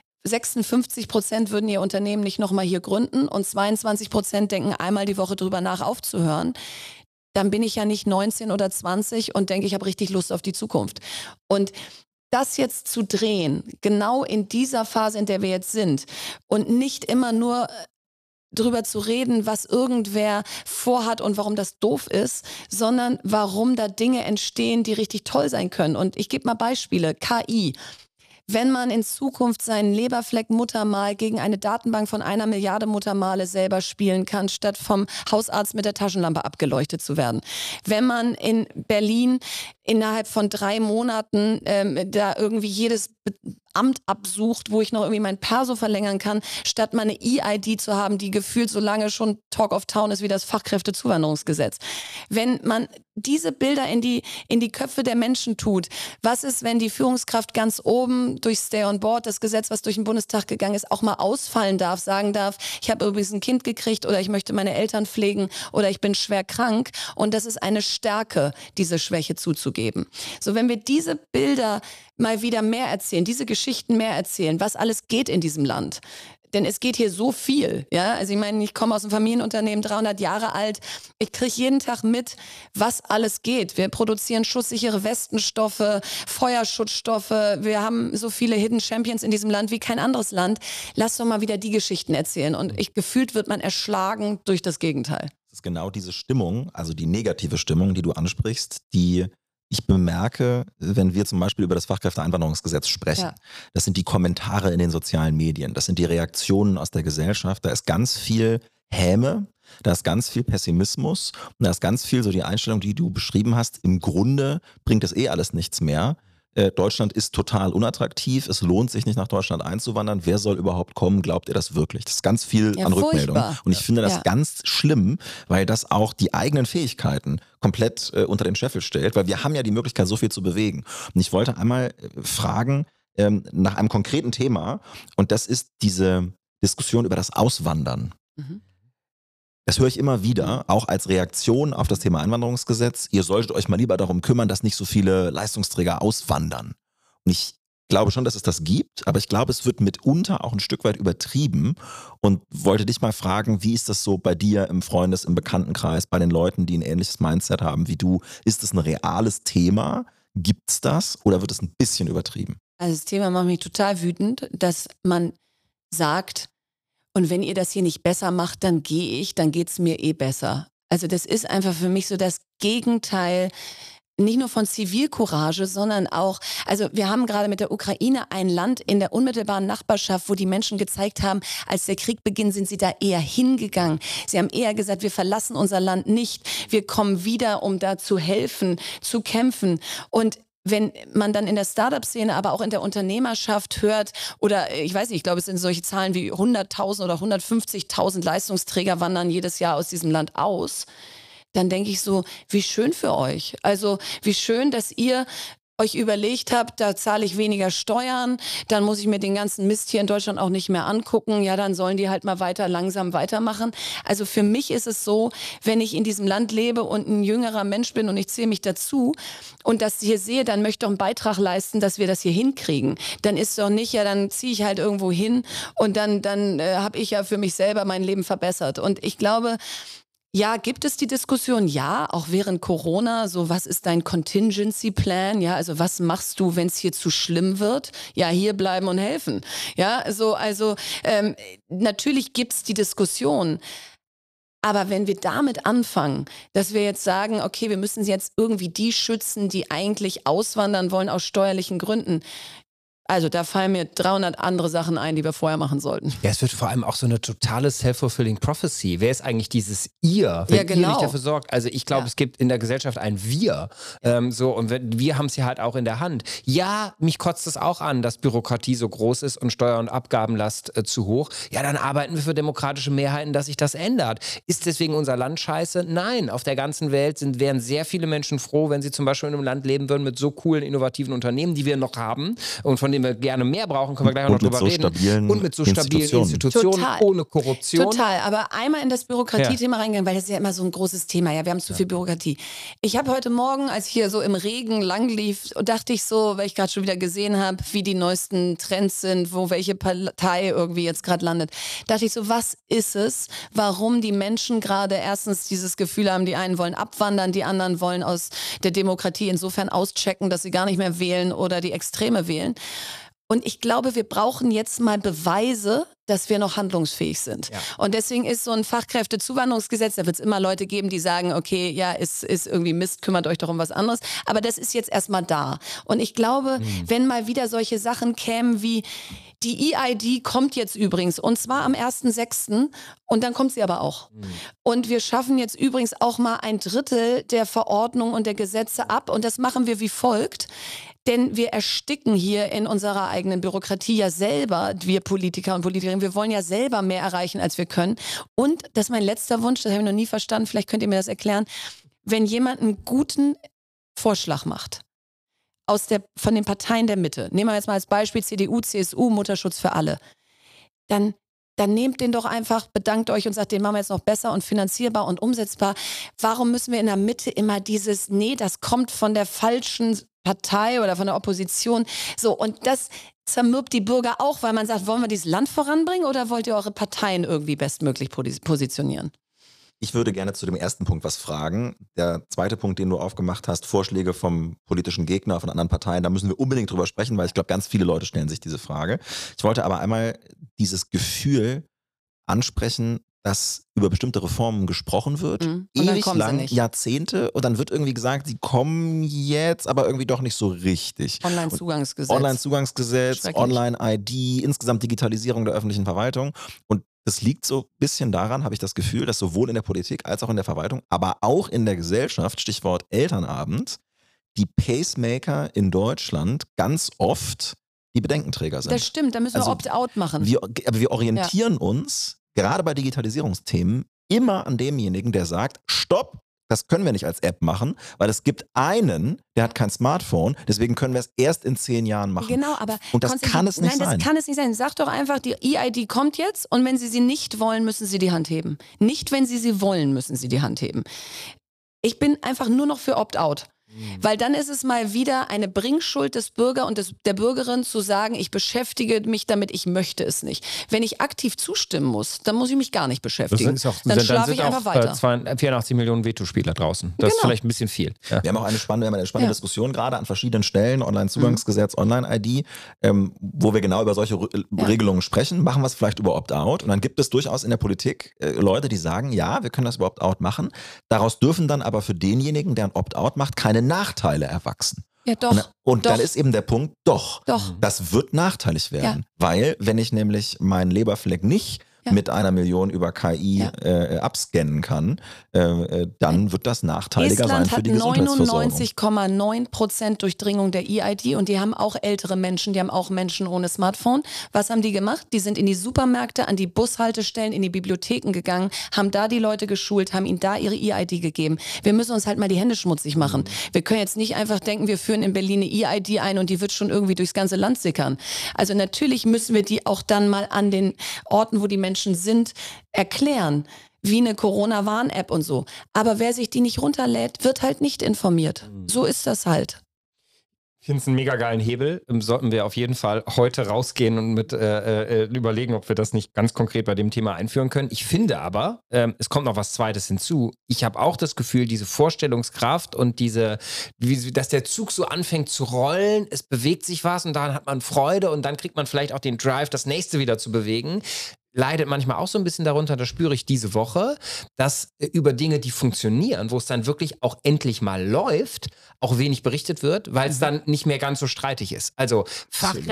56% würden ihr Unternehmen nicht nochmal hier gründen und 22% denken einmal die Woche drüber nach, aufzuhören. Dann bin ich ja nicht 19 oder 20 und denke, ich habe richtig Lust auf die Zukunft. Und das jetzt zu drehen, genau in dieser Phase, in der wir jetzt sind und nicht immer nur drüber zu reden, was irgendwer vorhat und warum das doof ist, sondern warum da Dinge entstehen, die richtig toll sein können. Und ich gebe mal Beispiele. KI. Wenn man in Zukunft seinen Leberfleck-Muttermal gegen eine Datenbank von 1 Milliarde Muttermale selber spielen kann, statt vom Hausarzt mit der Taschenlampe abgeleuchtet zu werden. Wenn man in Berlin innerhalb von 3 Monaten da irgendwie jedes Amt absucht, wo ich noch irgendwie mein Perso verlängern kann, statt mal eine EID zu haben, die gefühlt so lange schon Talk of Town ist wie das Fachkräftezuwanderungsgesetz. Wenn man diese Bilder in die Köpfe der Menschen tut, was ist, wenn die Führungskraft ganz oben durch Stay on Board, das Gesetz, was durch den Bundestag gegangen ist, auch mal ausfallen darf, sagen darf, ich habe übrigens ein Kind gekriegt oder ich möchte meine Eltern pflegen oder ich bin schwer krank, und das ist eine Stärke, diese Schwäche zuzugeben. So, wenn wir diese Bilder mal wieder mehr erzählen, diese Geschichten mehr erzählen, was alles geht in diesem Land. Denn es geht hier so viel. Ja? Also ich meine, ich komme aus einem Familienunternehmen, 300 Jahre alt. Ich kriege jeden Tag mit, was alles geht. Wir produzieren schusssichere Westenstoffe, Feuerschutzstoffe. Wir haben so viele Hidden Champions in diesem Land wie kein anderes Land. Lass doch mal wieder die Geschichten erzählen. Und gefühlt wird man erschlagen durch das Gegenteil. Das ist genau diese Stimmung, also die negative Stimmung, die du ansprichst, die ich bemerke, wenn wir zum Beispiel über das Fachkräfteeinwanderungsgesetz sprechen. Ja. Das sind die Kommentare in den sozialen Medien, das sind die Reaktionen aus der Gesellschaft. Da ist ganz viel Häme, da ist ganz viel Pessimismus und da ist ganz viel so die Einstellung, die du beschrieben hast. Im Grunde bringt das alles nichts mehr. Deutschland ist total unattraktiv, es lohnt sich nicht nach Deutschland einzuwandern. Wer soll überhaupt kommen? Glaubt ihr das wirklich? Das ist ganz viel an Rückmeldungen. Und ich finde das ganz schlimm, weil das auch die eigenen Fähigkeiten komplett unter den Scheffel stellt, weil wir haben ja die Möglichkeit, so viel zu bewegen. Und ich wollte einmal fragen nach einem konkreten Thema, und das ist diese Diskussion über das Auswandern. Mhm. Das höre ich immer wieder, auch als Reaktion auf das Thema Einwanderungsgesetz. Ihr solltet euch mal lieber darum kümmern, dass nicht so viele Leistungsträger auswandern. Und ich glaube schon, dass es das gibt, aber ich glaube, es wird mitunter auch ein Stück weit übertrieben, und wollte dich mal fragen, wie ist das so bei dir im im Bekanntenkreis, bei den Leuten, die ein ähnliches Mindset haben wie du? Ist es ein reales Thema? Gibt es das, oder wird es ein bisschen übertrieben? Also das Thema macht mich total wütend, dass man sagt, und wenn ihr das hier nicht besser macht, dann gehe ich, dann geht's mir besser. Also das ist einfach für mich so das Gegenteil, nicht nur von Zivilcourage, sondern auch, also wir haben gerade mit der Ukraine ein Land in der unmittelbaren Nachbarschaft, wo die Menschen gezeigt haben, als der Krieg beginnt, sind sie da eher hingegangen. Sie haben eher gesagt, wir verlassen unser Land nicht, wir kommen wieder, um da zu helfen, zu kämpfen. Und wenn man dann in der Startup-Szene, aber auch in der Unternehmerschaft hört, oder ich weiß nicht, ich glaube, es sind solche Zahlen wie 100.000 oder 150.000 Leistungsträger wandern jedes Jahr aus diesem Land aus, dann denke ich so, wie schön für euch. Also wie schön, dass ihr euch überlegt habt, da zahle ich weniger Steuern, dann muss ich mir den ganzen Mist hier in Deutschland auch nicht mehr angucken, ja, dann sollen die halt mal langsam weitermachen. Also für mich ist es so, wenn ich in diesem Land lebe und ein jüngerer Mensch bin und ich zähle mich dazu und das hier sehe, dann möchte ich doch einen Beitrag leisten, dass wir das hier hinkriegen. Dann ist doch nicht, ja, dann ziehe ich halt irgendwo hin und dann habe ich ja für mich selber mein Leben verbessert. Und ich glaube, ja, gibt es die Diskussion? Ja, auch während Corona, so was ist dein Contingency Plan? Ja, also was machst du, wenn es hier zu schlimm wird? Ja, hier bleiben und helfen. Ja, also natürlich gibt es die Diskussion. Aber wenn wir damit anfangen, dass wir jetzt sagen, okay, wir müssen jetzt irgendwie die schützen, die eigentlich auswandern wollen aus steuerlichen Gründen. Also da fallen mir 300 andere Sachen ein, die wir vorher machen sollten. Ja, es wird vor allem auch so eine totale self-fulfilling prophecy. Wer ist eigentlich dieses Ihr, wenn ihr nicht dafür sorgt? Also ich glaube, es gibt in der Gesellschaft ein Wir. Und wir haben es ja halt auch in der Hand. Ja, mich kotzt es auch an, dass Bürokratie so groß ist und Steuer- und Abgabenlast zu hoch. Ja, dann arbeiten wir für demokratische Mehrheiten, dass sich das ändert. Ist deswegen unser Land scheiße? Nein, auf der ganzen Welt wären sehr viele Viele Menschen froh, wenn sie zum Beispiel in einem Land leben würden mit so coolen, innovativen Unternehmen, die wir noch haben und von denen den wir gerne mehr brauchen, können wir gleich auch noch Und mit drüber so reden. stabilen Und mit so stabilen Institutionen, Total. ohne Korruption. Total, aber einmal in das Bürokratiethema reingegangen, weil das ist ja immer so ein großes Thema. Ja, wir haben zu viel Bürokratie. Ich habe heute Morgen, als ich hier so im Regen lang lief, dachte ich so, weil ich gerade schon wieder gesehen habe, wie die neuesten Trends sind, wo welche Partei irgendwie jetzt gerade landet, dachte ich so, was ist es, warum die Menschen gerade erstens dieses Gefühl haben, die einen wollen abwandern, die anderen wollen aus der Demokratie insofern auschecken, dass sie gar nicht mehr wählen oder die Extreme wählen. Und ich glaube, wir brauchen jetzt mal Beweise, dass wir noch handlungsfähig sind. Ja. Und deswegen ist so ein Fachkräftezuwanderungsgesetz, da wird es immer Leute geben, die sagen, okay, ja, ist irgendwie Mist, kümmert euch doch um was anderes. Aber das ist jetzt erstmal da. Und ich glaube, wenn mal wieder solche Sachen kämen wie, die EID kommt jetzt übrigens, und zwar am 1.6. und dann kommt sie aber auch. Und wir schaffen jetzt übrigens auch mal 1/3 der Verordnung und der Gesetze ab und das machen wir wie folgt. Denn wir ersticken hier in unserer eigenen Bürokratie ja selber, wir Politiker und Politikerinnen, wir wollen ja selber mehr erreichen, als wir können. Und das ist mein letzter Wunsch, das habe ich noch nie verstanden, vielleicht könnt ihr mir das erklären. Wenn jemand einen guten Vorschlag macht, von den Parteien der Mitte, nehmen wir jetzt mal als Beispiel CDU, CSU, Mutterschutz für alle, dann nehmt den doch einfach, bedankt euch und sagt, den machen wir jetzt noch besser und finanzierbar und umsetzbar. Warum müssen wir in der Mitte immer dieses, nee, das kommt von der falschen Partei oder von der Opposition. So, und das zermürbt die Bürger auch, weil man sagt, wollen wir dieses Land voranbringen oder wollt ihr eure Parteien irgendwie bestmöglich positionieren? Ich würde gerne zu dem ersten Punkt was fragen. Der zweite Punkt, den du aufgemacht hast, Vorschläge vom politischen Gegner, von anderen Parteien, da müssen wir unbedingt drüber sprechen, weil ich glaube, ganz viele Leute stellen sich diese Frage. Ich wollte aber einmal dieses Gefühl ansprechen, dass über bestimmte Reformen gesprochen wird, ewig lang, Jahrzehnte, und dann wird irgendwie gesagt, sie kommen jetzt, aber irgendwie doch nicht so richtig. Online-Zugangsgesetz, Online-ID, insgesamt Digitalisierung der öffentlichen Verwaltung. Und das liegt so ein bisschen daran, habe ich das Gefühl, dass sowohl in der Politik als auch in der Verwaltung, aber auch in der Gesellschaft, Stichwort Elternabend, die Pacemaker in Deutschland ganz oft die Bedenkenträger sind. Das stimmt, da müssen wir Opt-out machen. Aber wir orientieren uns gerade bei Digitalisierungsthemen immer an demjenigen, der sagt, stopp, das können wir nicht als App machen, weil es gibt einen, der hat kein Smartphone, deswegen können wir es erst in 10 Jahren machen. Genau, aber und das kann es nicht sein. Nein, das kann es nicht sein. Sag doch einfach, die EID kommt jetzt und wenn Sie nicht wollen, müssen Sie die Hand heben. Nicht, wenn Sie wollen, müssen Sie die Hand heben. Ich bin einfach nur noch für Opt-out. Weil dann ist es mal wieder eine Bringschuld des Bürger und der Bürgerin zu sagen, ich beschäftige mich damit, ich möchte es nicht. Wenn ich aktiv zustimmen muss, dann muss ich mich gar nicht beschäftigen. Dann schlafe ich einfach weiter. 84 Millionen Veto-Spieler draußen. Das ist vielleicht ein bisschen viel. Ja. Wir haben auch eine spannende Diskussion gerade an verschiedenen Stellen, Online-Zugangsgesetz, Online-ID, wo wir genau über solche Regelungen sprechen. Machen wir es vielleicht über Opt-out. Und dann gibt es durchaus in der Politik Leute, die sagen, ja, wir können das über Opt-out machen. Daraus dürfen dann aber für denjenigen, der ein Opt-out macht, keine Nachteile erwachsen. Ja, doch. Und dann ist eben der Punkt, doch. Das wird nachteilig werden. Weil, wenn ich nämlich meinen Leberfleck nicht mit 1 Million über KI abscannen kann, dann wird das nachteiliger sein für die Gesundheitsversorgung. 99,9% Durchdringung der EID und die haben auch ältere Menschen, die haben auch Menschen ohne Smartphone. Was haben die gemacht? Die sind in die Supermärkte, an die Bushaltestellen, in die Bibliotheken gegangen, haben da die Leute geschult, haben ihnen da ihre EID gegeben. Wir müssen uns halt mal die Hände schmutzig machen. Wir können jetzt nicht einfach denken, wir führen in Berlin eine EID ein und die wird schon irgendwie durchs ganze Land sickern. Also natürlich müssen wir die auch dann mal an den Orten, wo die Menschen sind, erklären, wie eine Corona-Warn-App und so. Aber wer sich die nicht runterlädt, wird halt nicht informiert. So ist das halt. Ich finde es einen mega geilen Hebel. Sollten wir auf jeden Fall heute rausgehen und mit überlegen, ob wir das nicht ganz konkret bei dem Thema einführen können. Ich finde aber, es kommt noch was Zweites hinzu. Ich habe auch das Gefühl, diese Vorstellungskraft und dass der Zug so anfängt zu rollen, es bewegt sich was und dann hat man Freude und dann kriegt man vielleicht auch den Drive, das nächste wieder zu bewegen. Leidet manchmal auch so ein bisschen darunter, das spüre ich diese Woche, dass über Dinge, die funktionieren, wo es dann wirklich auch endlich mal läuft, auch wenig berichtet wird, weil es dann nicht mehr ganz so streitig ist. Also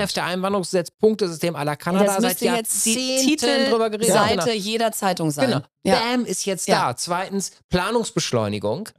Fachkräfteeinwanderungsgesetz, Punktesystem à la Kanada, das seit jetzt die Jahrzehnten drüber geredet. Titelseite jeder Zeitung sein. Genau. Bam, ist jetzt da. Zweitens, Planungsbeschleunigung,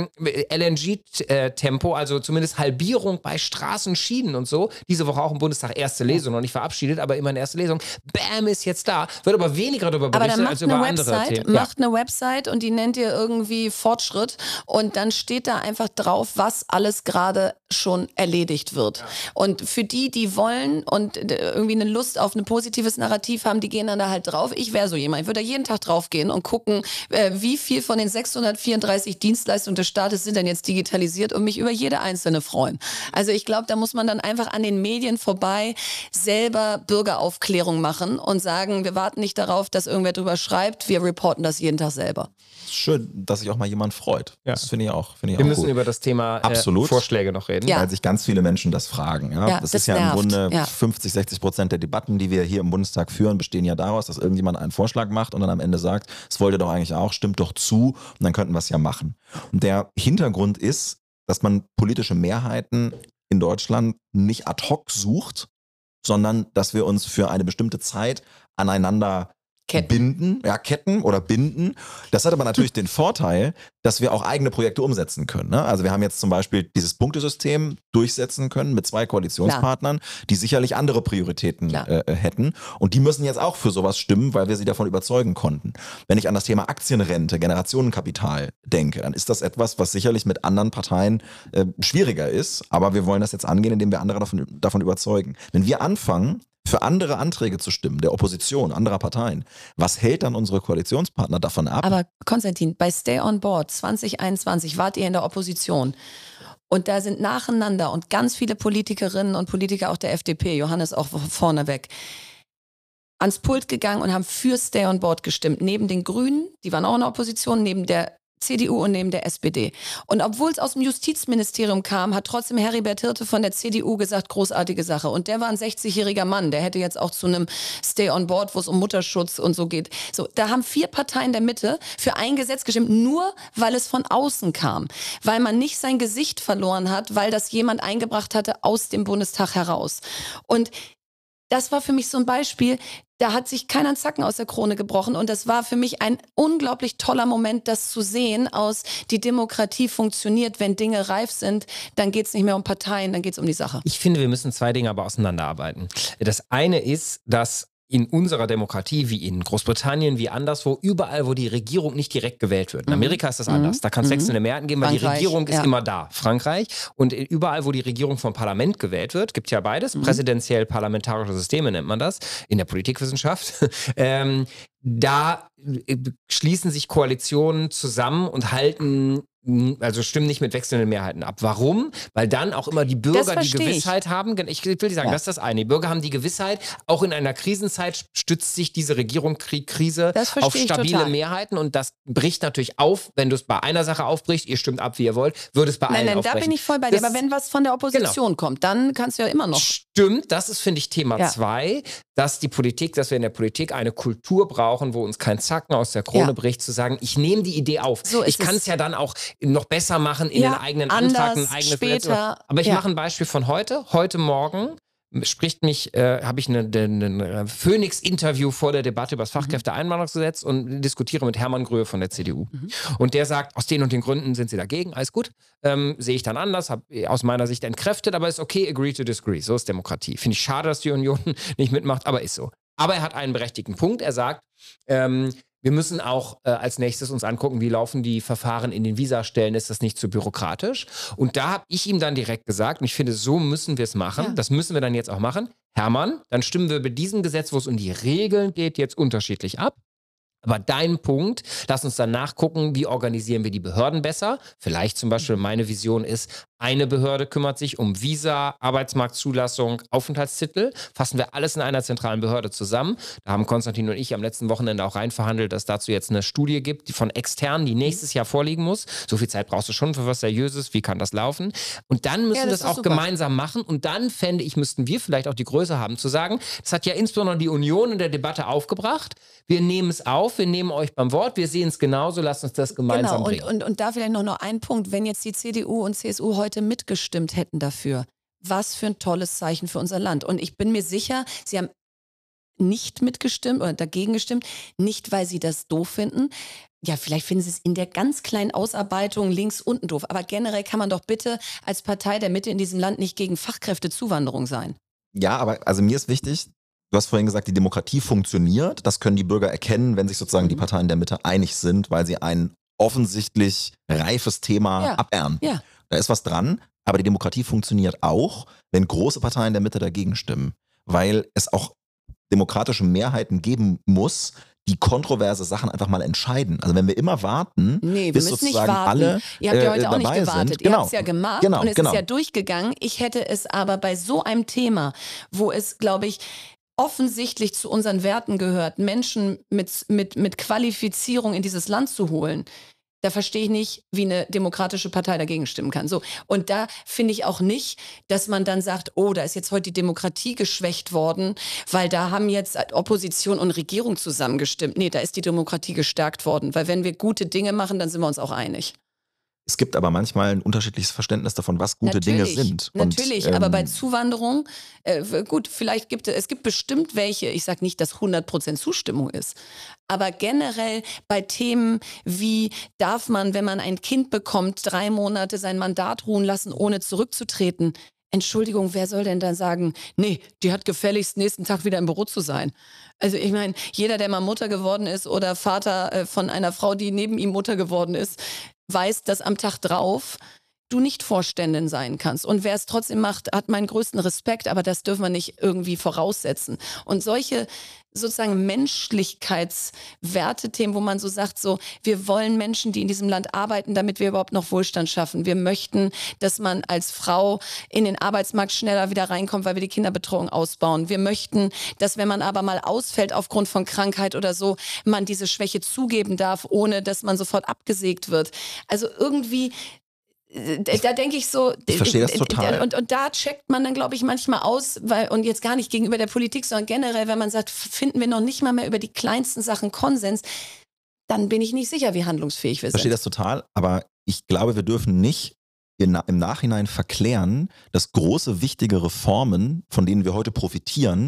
LNG-Tempo, also zumindest Halbierung bei Straßen, Schienen und so. Diese Woche auch im Bundestag erste Lesung, noch nicht verabschiedet, aber immerhin erste Lesung. Bam, ist jetzt da. Wird aber weniger darüber berichtet als über andere Themen. Macht eine Website und die nennt ihr irgendwie Fortschritt und dann steht da einfach drauf, was alles gerade schon erledigt wird. Ja. Und für die wollen und irgendwie eine Lust auf ein positives Narrativ haben, die gehen dann da halt drauf. Ich wäre so jemand, ich würde da jeden Tag drauf gehen und gucken, wie viel von den 634 Dienstleistungen des Staates sind denn jetzt digitalisiert und mich über jede einzelne freuen. Also ich glaube, da muss man dann einfach an den Medien vorbei selber Bürgeraufklärung machen und sagen, wir warten nicht darauf, dass irgendwer drüber schreibt, wir reporten das jeden Tag selber. Schön, dass sich auch mal jemand freut. Ja. Das finde ich auch. Wir müssen über das Thema Vorschläge noch reden. Weil sich ganz viele Menschen das fragen. Ja? Das ist ja nervt. Im Grunde 50-60% der Debatten, die wir hier im Bundestag führen, bestehen ja daraus, dass irgendjemand einen Vorschlag macht und dann am Ende sagt, es wollte doch eigentlich auch, stimmt doch zu und dann könnten wir es ja machen. Und der Hintergrund ist, dass man politische Mehrheiten in Deutschland nicht ad hoc sucht, sondern dass wir uns für eine bestimmte Zeit aneinander binden. Das hat aber natürlich den Vorteil, dass wir auch eigene Projekte umsetzen können. Ne? Also wir haben jetzt zum Beispiel dieses Punktesystem durchsetzen können mit 2 Koalitionspartnern, die sicherlich andere Prioritäten hätten. Und die müssen jetzt auch für sowas stimmen, weil wir sie davon überzeugen konnten. Wenn ich an das Thema Aktienrente, Generationenkapital denke, dann ist das etwas, was sicherlich mit anderen Parteien schwieriger ist. Aber wir wollen das jetzt angehen, indem wir andere davon überzeugen. Wenn wir anfangen, für andere Anträge zu stimmen, der Opposition, anderer Parteien. Was hält dann unsere Koalitionspartner davon ab? Aber Konstantin, bei Stay on Board 2021 wart ihr in der Opposition. Und da sind nacheinander und ganz viele Politikerinnen und Politiker auch der FDP, Johannes auch vorneweg, ans Pult gegangen und haben für Stay on Board gestimmt. Neben den Grünen, die waren auch in der Opposition, neben der CDU und neben der SPD. Und obwohl es aus dem Justizministerium kam, hat trotzdem Heribert Hirte von der CDU gesagt, großartige Sache. Und der war ein 60-jähriger Mann, der hätte jetzt auch zu einem Stay on Board, wo es um Mutterschutz und so geht. So, da haben 4 Parteien der Mitte für ein Gesetz gestimmt, nur weil es von außen kam. Weil man nicht sein Gesicht verloren hat, weil das jemand eingebracht hatte aus dem Bundestag heraus. Und das war für mich so ein Beispiel, da hat sich keiner einen Zacken aus der Krone gebrochen und das war für mich ein unglaublich toller Moment, das zu sehen die Demokratie funktioniert, wenn Dinge reif sind, dann geht es nicht mehr um Parteien, dann geht es um die Sache. Ich finde, wir müssen 2 Dinge aber auseinanderarbeiten. Das eine ist, dass in unserer Demokratie, wie in Großbritannien, wie anderswo, überall, wo die Regierung nicht direkt gewählt wird. In Amerika ist das anders. Da kann es wechselnde Mehrheiten geben, weil die Regierung ist immer da. Frankreich. Und überall, wo die Regierung vom Parlament gewählt wird, gibt es ja beides. Präsidentiell-parlamentarische Systeme nennt man das in der Politikwissenschaft. Da schließen sich Koalitionen zusammen und stimmen nicht mit wechselnden Mehrheiten ab. Warum? Weil dann auch immer die Bürger die Gewissheit haben, ich will nicht sagen, das ist das eine, die Bürger haben die Gewissheit, auch in einer Krisenzeit stützt sich diese Regierungskrise auf stabile Mehrheiten und das bricht natürlich auf, wenn du es bei einer Sache aufbrichst, ihr stimmt ab, wie ihr wollt, würde es bei allen aufbrechen. Da bin ich voll bei dir, aber wenn was von der Opposition kommt, dann kannst du ja immer noch. Stimmt, das ist, finde ich, Thema 2, dass wir in der Politik eine Kultur brauchen, wo uns kein Zacken aus der Krone bricht, zu sagen, ich nehme die Idee auf. So ich kann es ja dann auch noch besser machen in den eigenen Antrag, ein eigenes später. Aber ich mache ein Beispiel von heute. Heute Morgen habe ich ein Phoenix-Interview vor der Debatte über das Fachkräfteeinwanderungsgesetz und diskutiere mit Hermann Gröhe von der CDU. Und der sagt, aus den und den Gründen sind sie dagegen, alles gut. Sehe ich dann anders, habe aus meiner Sicht entkräftet, aber ist okay, agree to disagree. So ist Demokratie. Finde ich schade, dass die Union nicht mitmacht, aber ist so. Aber er hat einen berechtigten Punkt. Er sagt, wir müssen auch als nächstes uns angucken, wie laufen die Verfahren in den Visastellen, ist das nicht zu bürokratisch? Und da habe ich ihm dann direkt gesagt, und ich finde, so müssen wir es machen, das müssen wir dann jetzt auch machen. Hermann, dann stimmen wir bei diesem Gesetz, wo es um die Regeln geht, jetzt unterschiedlich ab. Aber dein Punkt, lass uns dann nachgucken, wie organisieren wir die Behörden besser. Vielleicht zum Beispiel meine Vision ist, eine Behörde kümmert sich um Visa, Arbeitsmarktzulassung, Aufenthaltstitel. Fassen wir alles in einer zentralen Behörde zusammen. Da haben Konstantin und ich am letzten Wochenende auch reinverhandelt, dass dazu jetzt eine Studie gibt, die von externen, die nächstes Jahr vorliegen muss. So viel Zeit brauchst du schon für was Seriöses. Wie kann das laufen? Und dann müssen wir das auch gemeinsam machen. Und dann fände ich, müssten wir vielleicht auch die Größe haben, zu sagen, das hat ja insbesondere die Union in der Debatte aufgebracht. Wir nehmen es auf, wir nehmen euch beim Wort, wir sehen es genauso, lasst uns das gemeinsam bringen. Und da vielleicht noch ein Punkt, wenn jetzt die CDU und CSU heute mitgestimmt hätten dafür, was für ein tolles Zeichen für unser Land. Und ich bin mir sicher, sie haben nicht mitgestimmt oder dagegen gestimmt, nicht weil sie das doof finden. Ja, vielleicht finden sie es in der ganz kleinen Ausarbeitung links unten doof. Aber generell kann man doch bitte als Partei der Mitte in diesem Land nicht gegen Fachkräftezuwanderung sein. Ja, aber also mir ist wichtig, du hast vorhin gesagt, die Demokratie funktioniert. Das können die Bürger erkennen, wenn sich sozusagen die Parteien der Mitte einig sind, weil sie ein offensichtlich reifes Thema abernten. Ja. Da ist was dran, aber die Demokratie funktioniert auch, wenn große Parteien der Mitte dagegen stimmen. Weil es auch demokratische Mehrheiten geben muss, die kontroverse Sachen einfach mal entscheiden. Also wenn wir immer warten, Nee, wir bis müssen nicht sozusagen warten. alle Ihr habt ja heute auch nicht dabei gewartet. sind. Ihr Genau. habt es ja gemacht Genau, und es genau. ist ja durchgegangen. Ich hätte es aber bei so einem Thema, wo es, glaube ich, offensichtlich zu unseren Werten gehört, Menschen mit Qualifizierung in dieses Land zu holen, da verstehe ich nicht, wie eine demokratische Partei dagegen stimmen kann. So. Und da finde ich auch nicht, dass man dann sagt, oh, da ist jetzt heute die Demokratie geschwächt worden, weil da haben jetzt Opposition und Regierung zusammengestimmt. Nee, da ist die Demokratie gestärkt worden. Weil wenn wir gute Dinge machen, dann sind wir uns auch einig. Es gibt aber manchmal ein unterschiedliches Verständnis davon, was gute Dinge sind. Natürlich, aber bei Zuwanderung, gut, vielleicht gibt es gibt bestimmt welche, ich sage nicht, dass 100% Zustimmung ist, aber generell bei Themen wie, darf man, wenn man ein Kind bekommt, 3 Monate sein Mandat ruhen lassen, ohne zurückzutreten? Entschuldigung, wer soll denn dann sagen, nee, die hat gefälligst nächsten Tag wieder im Büro zu sein? Also ich meine, jeder, der mal Mutter geworden ist oder Vater von einer Frau, die neben ihm Mutter geworden ist, weiß, dass am Tag drauf du nicht Vorständin sein kannst. Und wer es trotzdem macht, hat meinen größten Respekt, aber das dürfen wir nicht irgendwie voraussetzen. Und solche sozusagen Menschlichkeitswerte-Themen, wo man so sagt, so, wir wollen Menschen, die in diesem Land arbeiten, damit wir überhaupt noch Wohlstand schaffen. Wir möchten, dass man als Frau in den Arbeitsmarkt schneller wieder reinkommt, weil wir die Kinderbetreuung ausbauen. Wir möchten, dass wenn man aber mal ausfällt aufgrund von Krankheit oder so, man diese Schwäche zugeben darf, ohne dass man sofort abgesägt wird. Also irgendwie, da denke ich so, ich verstehe das total. Und da checkt man dann, glaube ich, manchmal aus, und jetzt gar nicht gegenüber der Politik, sondern generell, wenn man sagt, finden wir noch nicht mal mehr über die kleinsten Sachen Konsens, dann bin ich nicht sicher, wie handlungsfähig wir Ich verstehe sind. das total, aber ich glaube, wir dürfen nicht im Nachhinein verklären, dass große, wichtige Reformen, von denen wir heute profitieren,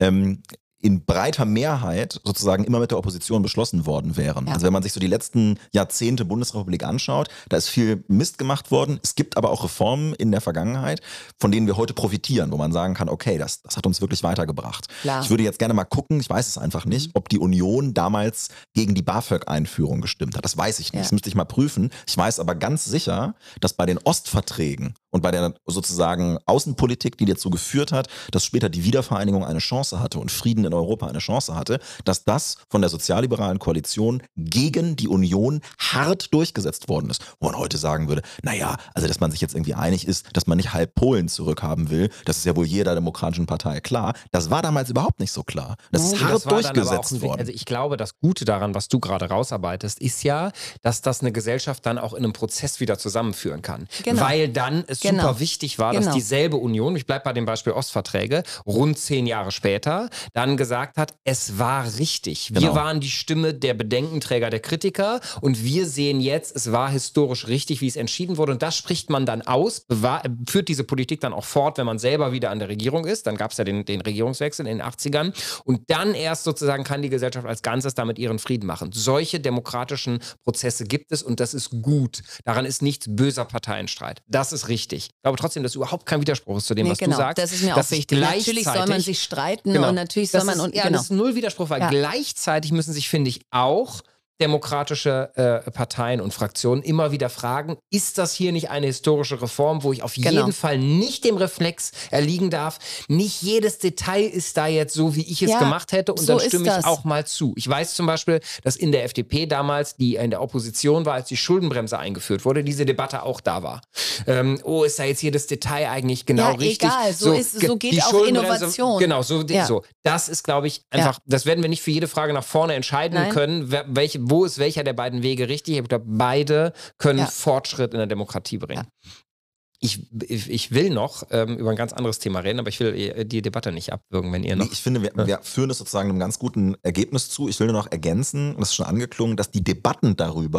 in breiter Mehrheit sozusagen immer mit der Opposition beschlossen worden wären. Ja. Also wenn man sich so die letzten Jahrzehnte Bundesrepublik anschaut, da ist viel Mist gemacht worden. Es gibt aber auch Reformen in der Vergangenheit, von denen wir heute profitieren, wo man sagen kann, okay, das hat uns wirklich weitergebracht. Klar. Ich würde jetzt gerne mal gucken, ich weiß es einfach nicht, ob die Union damals gegen die BAföG-Einführung gestimmt hat. Das weiß ich nicht, das müsste ich mal prüfen. Ich weiß aber ganz sicher, dass bei den Ostverträgen und bei der sozusagen Außenpolitik, die dazu geführt hat, dass später die Wiedervereinigung eine Chance hatte und Frieden in Europa eine Chance hatte, dass das von der sozialliberalen Koalition gegen die Union hart durchgesetzt worden ist. Wo man heute sagen würde, naja, also dass man sich jetzt irgendwie einig ist, dass man nicht halb Polen zurückhaben will, das ist ja wohl jeder demokratischen Partei klar. Das war damals überhaupt nicht so klar. Das ist hart durchgesetzt worden. Also ich glaube, das Gute daran, was du gerade rausarbeitest, ist ja, dass das eine Gesellschaft dann auch in einem Prozess wieder zusammenführen kann. Genau. Weil dann es super wichtig war, dass dieselbe Union, ich bleibe bei dem Beispiel Ostverträge, rund 10 Jahre später dann gesagt hat, es war richtig. Wir waren die Stimme der Bedenkenträger, der Kritiker und wir sehen jetzt, es war historisch richtig, wie es entschieden wurde und das spricht man dann aus, führt diese Politik dann auch fort, wenn man selber wieder an der Regierung ist. Dann gab es ja den Regierungswechsel in den 80ern und dann erst sozusagen kann die Gesellschaft als Ganzes damit ihren Frieden machen. Solche demokratischen Prozesse gibt es und das ist gut. Daran ist nichts böser Parteienstreit. Das ist richtig. Ich glaube trotzdem, dass überhaupt kein Widerspruch ist zu dem, was du sagst. Das ist mir auch wichtig. Natürlich soll man sich streiten und natürlich soll man... Das ist null Widerspruch, weil gleichzeitig müssen sich, finde ich, auch demokratische Parteien und Fraktionen immer wieder fragen, ist das hier nicht eine historische Reform, wo ich auf jeden Fall nicht dem Reflex erliegen darf? Nicht jedes Detail ist da jetzt so, wie ich es gemacht hätte und so dann stimme ich auch mal zu. Ich weiß zum Beispiel, dass in der FDP damals, die in der Opposition war, als die Schuldenbremse eingeführt wurde, diese Debatte auch da war. Ist da jetzt jedes Detail eigentlich genau richtig? Egal, so geht auch Innovation. Genau, so. Das ist, glaube ich, einfach, das werden wir nicht für jede Frage nach vorne entscheiden können, wo ist welcher der beiden Wege richtig? Ich glaube, beide können Fortschritt in der Demokratie bringen. Ja. Ich will noch über ein ganz anderes Thema reden, aber ich will die Debatte nicht abwürgen, wenn ihr noch... Ich finde, wir führen das sozusagen einem ganz guten Ergebnis zu. Ich will nur noch ergänzen, und das ist schon angeklungen, dass die Debatten darüber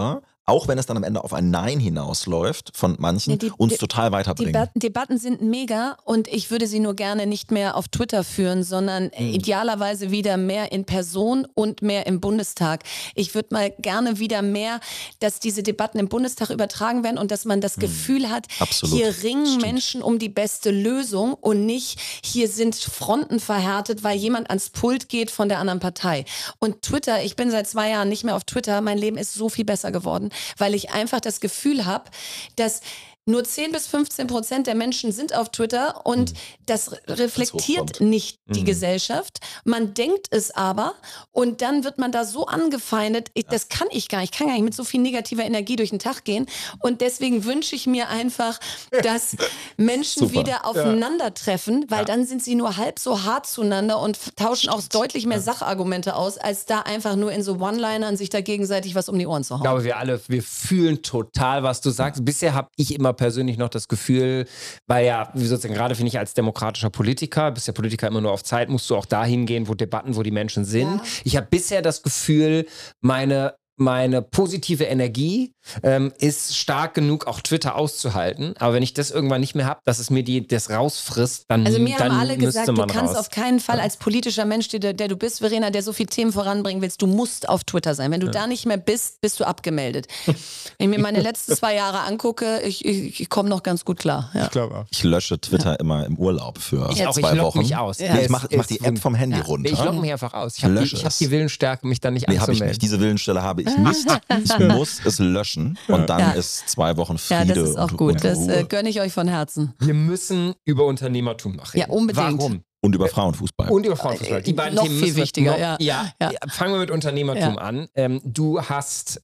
auch wenn es dann am Ende auf ein Nein hinausläuft von manchen, uns total weiterbringen. Debatten sind mega und ich würde sie nur gerne nicht mehr auf Twitter führen, sondern idealerweise wieder mehr in Person und mehr im Bundestag. Ich würde mal gerne wieder mehr, dass diese Debatten im Bundestag übertragen werden und dass man das Gefühl hat, Absolut. hier ringen Menschen um die beste Lösung und nicht, hier sind Fronten verhärtet, weil jemand ans Pult geht von der anderen Partei. Und Twitter, ich bin seit 2 Jahren nicht mehr auf Twitter, mein Leben ist so viel besser geworden, weil ich einfach das Gefühl habe, dass nur 10-15% der Menschen sind auf Twitter und das reflektiert nicht die Gesellschaft. Man denkt es aber und dann wird man da so angefeindet, das kann ich gar nicht. Ich kann gar nicht mit so viel negativer Energie durch den Tag gehen und deswegen wünsche ich mir einfach, dass Menschen wieder aufeinandertreffen, weil dann sind sie nur halb so hart zueinander und tauschen auch deutlich mehr Sachargumente aus, als da einfach nur in so One-Linern sich da gegenseitig was um die Ohren zu hauen. Ich glaube, wir fühlen total, was du sagst. Bisher habe ich immer persönlich noch das Gefühl, weil ja, wie sozusagen gerade finde ich als demokratischer Politiker, bist ja Politiker immer nur auf Zeit, musst du auch dahin gehen, wo Debatten, wo die Menschen sind. Ja. Ich habe bisher das Gefühl, meine positive Energie ist stark genug, auch Twitter auszuhalten. Aber wenn ich das irgendwann nicht mehr habe, dass es mir das rausfrisst, dann Also mir dann haben alle gesagt, du kannst raus. Auf keinen Fall als politischer Mensch, der du bist, Verena, der so viele Themen voranbringen willst, du musst auf Twitter sein. Wenn du da nicht mehr bist, bist du abgemeldet. Wenn ich mir meine letzten 2 Jahre angucke, ich komme noch ganz gut klar. Ja. Ich glaube auch. Ich lösche Twitter immer im Urlaub für 2 Wochen. Ich logge mich aus. Ja. Ich mach die App vom Handy runter. Ich logge mich einfach aus. Ich habe die Willensstärke, mich dann nicht anzumelden. Habe ich nicht. Diese Willensstelle habe ich nicht. Ich muss es löschen und dann ist 2 Wochen Friede. Ja, das ist auch gut. Und das Ruhe. gönne ich euch von Herzen. Wir müssen über Unternehmertum noch reden. Ja, unbedingt. Warum? Und über Frauenfußball. Und über Frauenfußball. Die beiden noch Themen viel wichtiger. Fangen wir mit Unternehmertum an. Du hast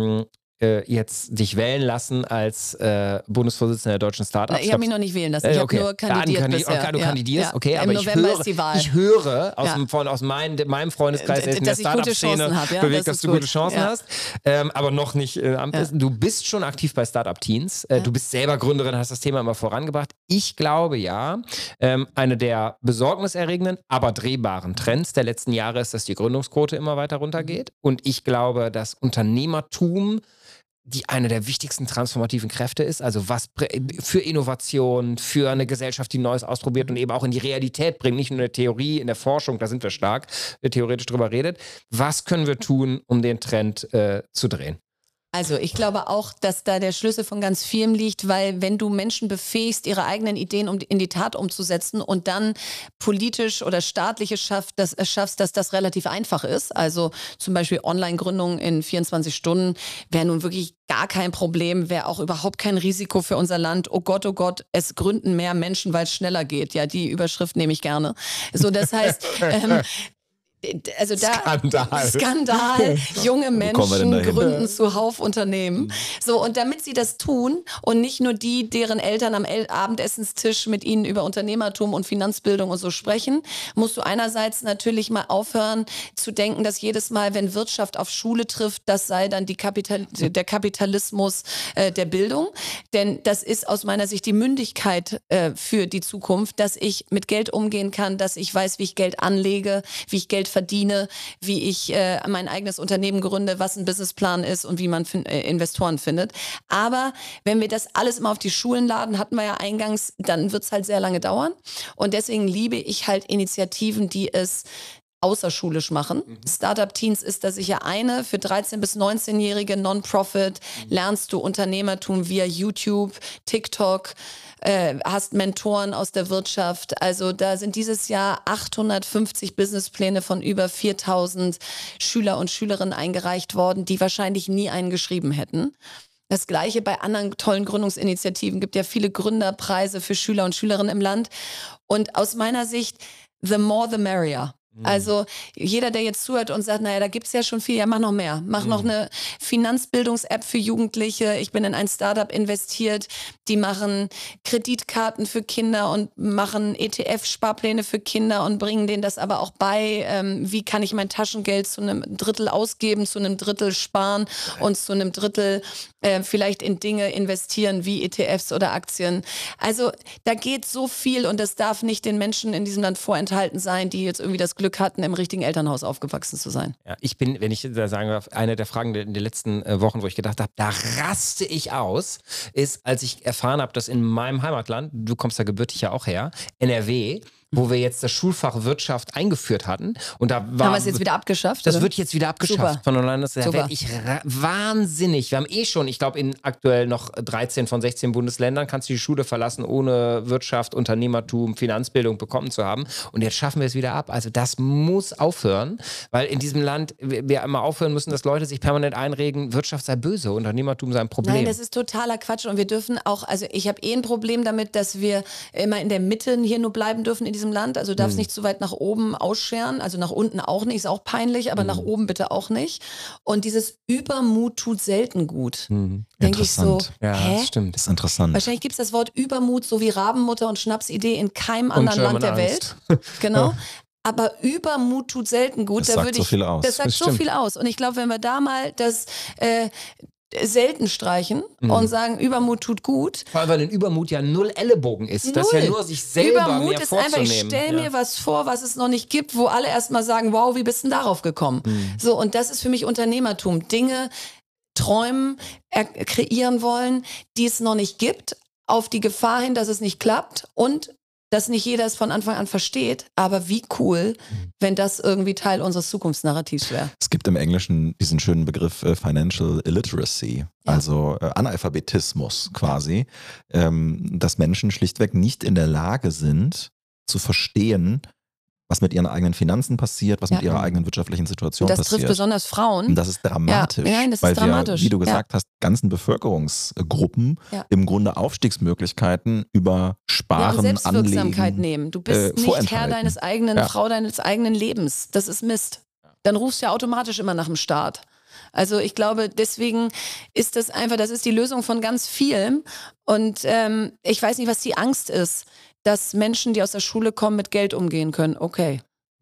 jetzt dich wählen lassen als Bundesvorsitzender der deutschen Startups. Ich habe mich noch nicht wählen lassen. Ich habe nur kandidiert bisher. Du kandidierst, okay, Im aber November ist die Wahl. Ich höre aus meinem Freundeskreis, der in der Startup-Szene bewegt, dass du gute Chancen hast, aber noch nicht im Amt bist. Du bist schon aktiv bei Startup Teens. Du bist selber Gründerin, hast das Thema immer vorangebracht. Ich glaube eine der besorgniserregenden, aber drehbaren Trends der letzten Jahre ist, dass die Gründungsquote immer weiter runtergeht. Und ich glaube, dass Unternehmertum eine der wichtigsten transformativen Kräfte ist, also was für Innovation, für eine Gesellschaft, die Neues ausprobiert und eben auch in die Realität bringt, nicht nur in der Theorie, in der Forschung, da sind wir stark, wer theoretisch drüber redet. Was können wir tun, um den Trend zu drehen? Also ich glaube auch, dass da der Schlüssel von ganz vielem liegt, weil wenn du Menschen befähigst, ihre eigenen Ideen in die Tat umzusetzen und dann politisch oder staatlich schaffst, dass das relativ einfach ist, also zum Beispiel Online-Gründung in 24 Stunden wäre nun wirklich gar kein Problem, wäre auch überhaupt kein Risiko für unser Land. Oh Gott, es gründen mehr Menschen, weil es schneller geht. Ja, die Überschrift nehme ich gerne. So, das heißt... Also Skandal, junge Menschen gründen zuhauf Unternehmen. So, und damit sie das tun und nicht nur die, deren Eltern am Abendessenstisch mit ihnen über Unternehmertum und Finanzbildung und so sprechen, musst du einerseits natürlich mal aufhören zu denken, dass jedes Mal, wenn Wirtschaft auf Schule trifft, das sei dann der Kapitalismus der Bildung. Denn das ist aus meiner Sicht die Mündigkeit für die Zukunft, dass ich mit Geld umgehen kann, dass ich weiß, wie ich Geld anlege, wie ich Geld verdiene, wie ich mein eigenes Unternehmen gründe, was ein Businessplan ist und wie man Investoren findet. Aber wenn wir das alles immer auf die Schulen laden, hatten wir ja eingangs, dann wird es halt sehr lange dauern. Und deswegen liebe ich halt Initiativen, die es außerschulisch machen. Startup Teens ist da sicher eine. Für 13- bis 19-Jährige Non-Profit lernst du Unternehmertum via YouTube, TikTok, hast Mentoren aus der Wirtschaft. Also da sind dieses Jahr 850 Businesspläne von über 4000 Schüler und Schülerinnen eingereicht worden, die wahrscheinlich nie einen geschrieben hätten. Das Gleiche bei anderen tollen Gründungsinitiativen. Gibt ja viele Gründerpreise für Schüler und Schülerinnen im Land. Und aus meiner Sicht, the more the merrier. Also jeder, der jetzt zuhört und sagt, naja, da gibt's ja schon viel, ja, mach noch mehr. Mach noch eine Finanzbildungs-App für Jugendliche. Ich bin in ein Startup investiert, die machen Kreditkarten für Kinder und machen ETF-Sparpläne für Kinder und bringen denen das aber auch bei, wie kann ich mein Taschengeld zu einem Drittel ausgeben, zu einem Drittel sparen und zu einem Drittel vielleicht in Dinge investieren wie ETFs oder Aktien. Also da geht so viel und das darf nicht den Menschen in diesem Land vorenthalten sein, die jetzt irgendwie das Glück hatten, im richtigen Elternhaus aufgewachsen zu sein. Ja, ich bin, wenn ich da sagen darf, eine der Fragen in den letzten Wochen, wo ich gedacht habe, da raste ich aus, ist, als ich erfahren habe, dass in meinem Heimatland, du kommst da gebürtig ja auch her, NRW, wo wir jetzt das Schulfach Wirtschaft eingeführt hatten. Und da Haben wir es jetzt wieder abgeschafft? Das oder? wird jetzt wieder abgeschafft Super. von der Landesregierung. Da Super. werde ich wahnsinnig. Wir haben schon, ich glaube, in aktuell noch 13 von 16 Bundesländern kannst du die Schule verlassen, ohne Wirtschaft, Unternehmertum, Finanzbildung bekommen zu haben. Und jetzt schaffen wir es wieder ab. Also das muss aufhören, weil in diesem Land wir immer aufhören müssen, dass Leute sich permanent einreden, Wirtschaft sei böse, Unternehmertum sei ein Problem. Nein, das ist totaler Quatsch und wir dürfen auch, also ich habe ein Problem damit, dass wir immer in der Mitte hier nur bleiben dürfen in diesem Land, also darf es nicht zu weit nach oben ausscheren, also nach unten auch nicht, ist auch peinlich, aber nach oben bitte auch nicht. Und dieses Übermut tut selten gut. Denke ich so, Interessant. Ja, hä? das stimmt. Das ist interessant. Wahrscheinlich gibt es das Wort Übermut so wie Rabenmutter und Schnapsidee in keinem anderen German Land der Angst. Welt. Genau. Aber Übermut tut selten gut. Das Da sagt würde so ich, viel aus. Das sagt Das so stimmt. viel aus. Und ich glaube, wenn wir da mal das selten streichen und sagen, Übermut tut gut. Vor allem, weil ein Übermut ja null Ellenbogen ist. Das ist ja Null. nur sich selber Übermut mehr ist einfach, vorzunehmen. ich stelle Ja. mir was vor, was es noch nicht gibt, wo alle erstmal sagen, wow, wie bist du denn darauf gekommen? So, und das ist für mich Unternehmertum. Dinge träumen, kreieren wollen, die es noch nicht gibt, auf die Gefahr hin, dass es nicht klappt und dass nicht jeder es von Anfang an versteht. Aber wie cool, wenn das irgendwie Teil unseres Zukunftsnarrativs wäre. Es gibt im Englischen diesen schönen Begriff Financial Illiteracy, also Analphabetismus quasi, dass Menschen schlichtweg nicht in der Lage sind zu verstehen, was mit ihren eigenen Finanzen passiert, was mit ihrer eigenen wirtschaftlichen Situation Und das passiert. trifft besonders Frauen. Und das ist dramatisch, Ja, nein, das ist weil dramatisch. wir, wie du Ja. gesagt hast, ganzen Bevölkerungsgruppen Ja. im Grunde Aufstiegsmöglichkeiten über Ja, und Sparen, Selbstwirksamkeit Anlegen, nehmen. Du bist nicht vorenthalten. Herr deines eigenen, Ja. Frau deines eigenen Lebens. Das ist Mist. Dann rufst du ja automatisch immer nach dem Staat. Also ich glaube, deswegen ist das einfach, das ist die Lösung von ganz vielem. Und ich weiß nicht, was die Angst ist, dass Menschen, die aus der Schule kommen, mit Geld umgehen können. Okay.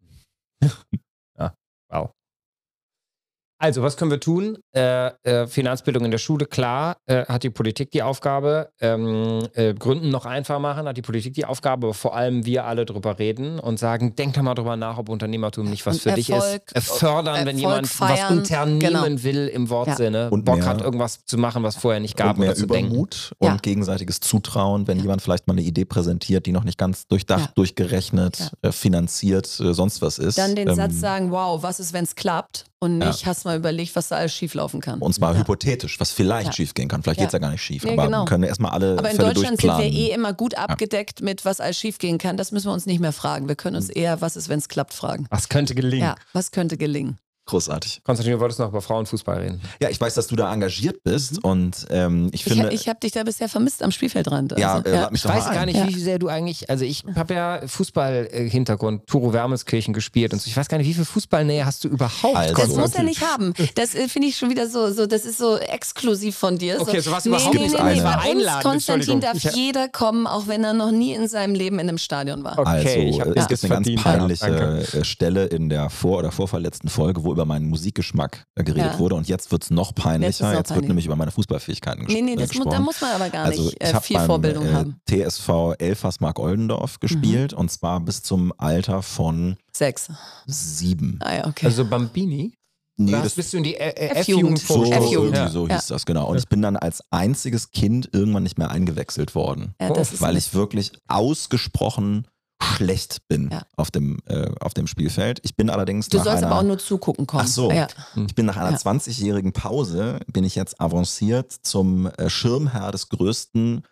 Wow. Also, was können wir tun? Finanzbildung in der Schule, klar, hat die Politik die Aufgabe. Gründen noch einfacher machen, hat die Politik die Aufgabe, aber vor allem wir alle drüber reden und sagen, denk doch mal drüber nach, ob Unternehmertum nicht was Und für dich Erfolg, ist. Fördern, wenn Erfolg jemand feiern, was unternehmen will im Wortsinne, Und Bock mehr- hat, irgendwas zu machen, was vorher nicht gab und mehr oder zu denken. Übermut Ja. und gegenseitiges Zutrauen, wenn jemand vielleicht mal eine Idee präsentiert, die noch nicht ganz durchdacht, durchgerechnet, finanziert, sonst was ist. Dann den Satz sagen, wow, was ist, wenn es klappt? Und nicht, hast mal überlegt, was da alles schieflaufen kann. und zwar hypothetisch, was vielleicht Ja. schiefgehen kann. Vielleicht Ja. geht es ja gar nicht schief, Nee, aber genau. wir können erstmal alle Aber in Fälle Deutschland sind wir durchplanen. immer gut abgedeckt mit, was alles schiefgehen kann. Das müssen wir uns nicht mehr fragen. Wir können uns eher, was ist, wenn es klappt, fragen. Was könnte gelingen? Ja, was könnte gelingen? Großartig. Konstantin, du wolltest noch über Frauenfußball reden. Ja, ich weiß, dass du da engagiert bist und ich finde... Ich hab dich da bisher vermisst am Spielfeldrand. ja, Also, lad mich Ich doch weiß mal gar ein. nicht, wie sehr du eigentlich, also ich habe ja Fußball-Hintergrund, Turo Wermelskirchen gespielt und so. Ich weiß gar nicht, wie viel Fußballnähe hast du überhaupt? Also- Das muss er Konstantin? nicht haben. Das finde ich schon wieder so, das ist so exklusiv von dir. Okay, so sowas überhaupt nicht. Bei Eine- uns, Einladen, Konstantin, Entschuldigung. darf jeder kommen, auch wenn er noch nie in seinem Leben in einem Stadion war. Okay, Also, ich hab es das gibt eine ganz verdient, peinliche ja, Stelle in der oder vorverletzten Folge, wo über meinen Musikgeschmack geredet Ja. wurde und jetzt wird es noch peinlicher. noch Jetzt wird peinlicher. nämlich über meine Fußballfähigkeiten Nee, gesprochen. da muss man aber gar Also nicht ich habe viel beim Vorbildung haben. TSV Elfersmark Oldendorf gespielt und zwar bis zum Alter von 6. 7. Ah ja, okay. Also Bambini? Nee, Da das bist du in die F-Jugend. F-Jugend so, F-Jugend. irgendwie Ja. so Ja. hieß das, genau. Und ich bin dann als einziges Kind irgendwann nicht mehr eingewechselt worden, Ja, das ist weil ich wirklich ausgesprochen schlecht bin Ja. auf dem Spielfeld. Ich bin allerdings du nach sollst einer, aber auch nur zugucken kommen. Ach so. Ja. Ich bin nach einer Ja. 20-jährigen Pause, bin ich jetzt avanciert zum Schirmherr des größten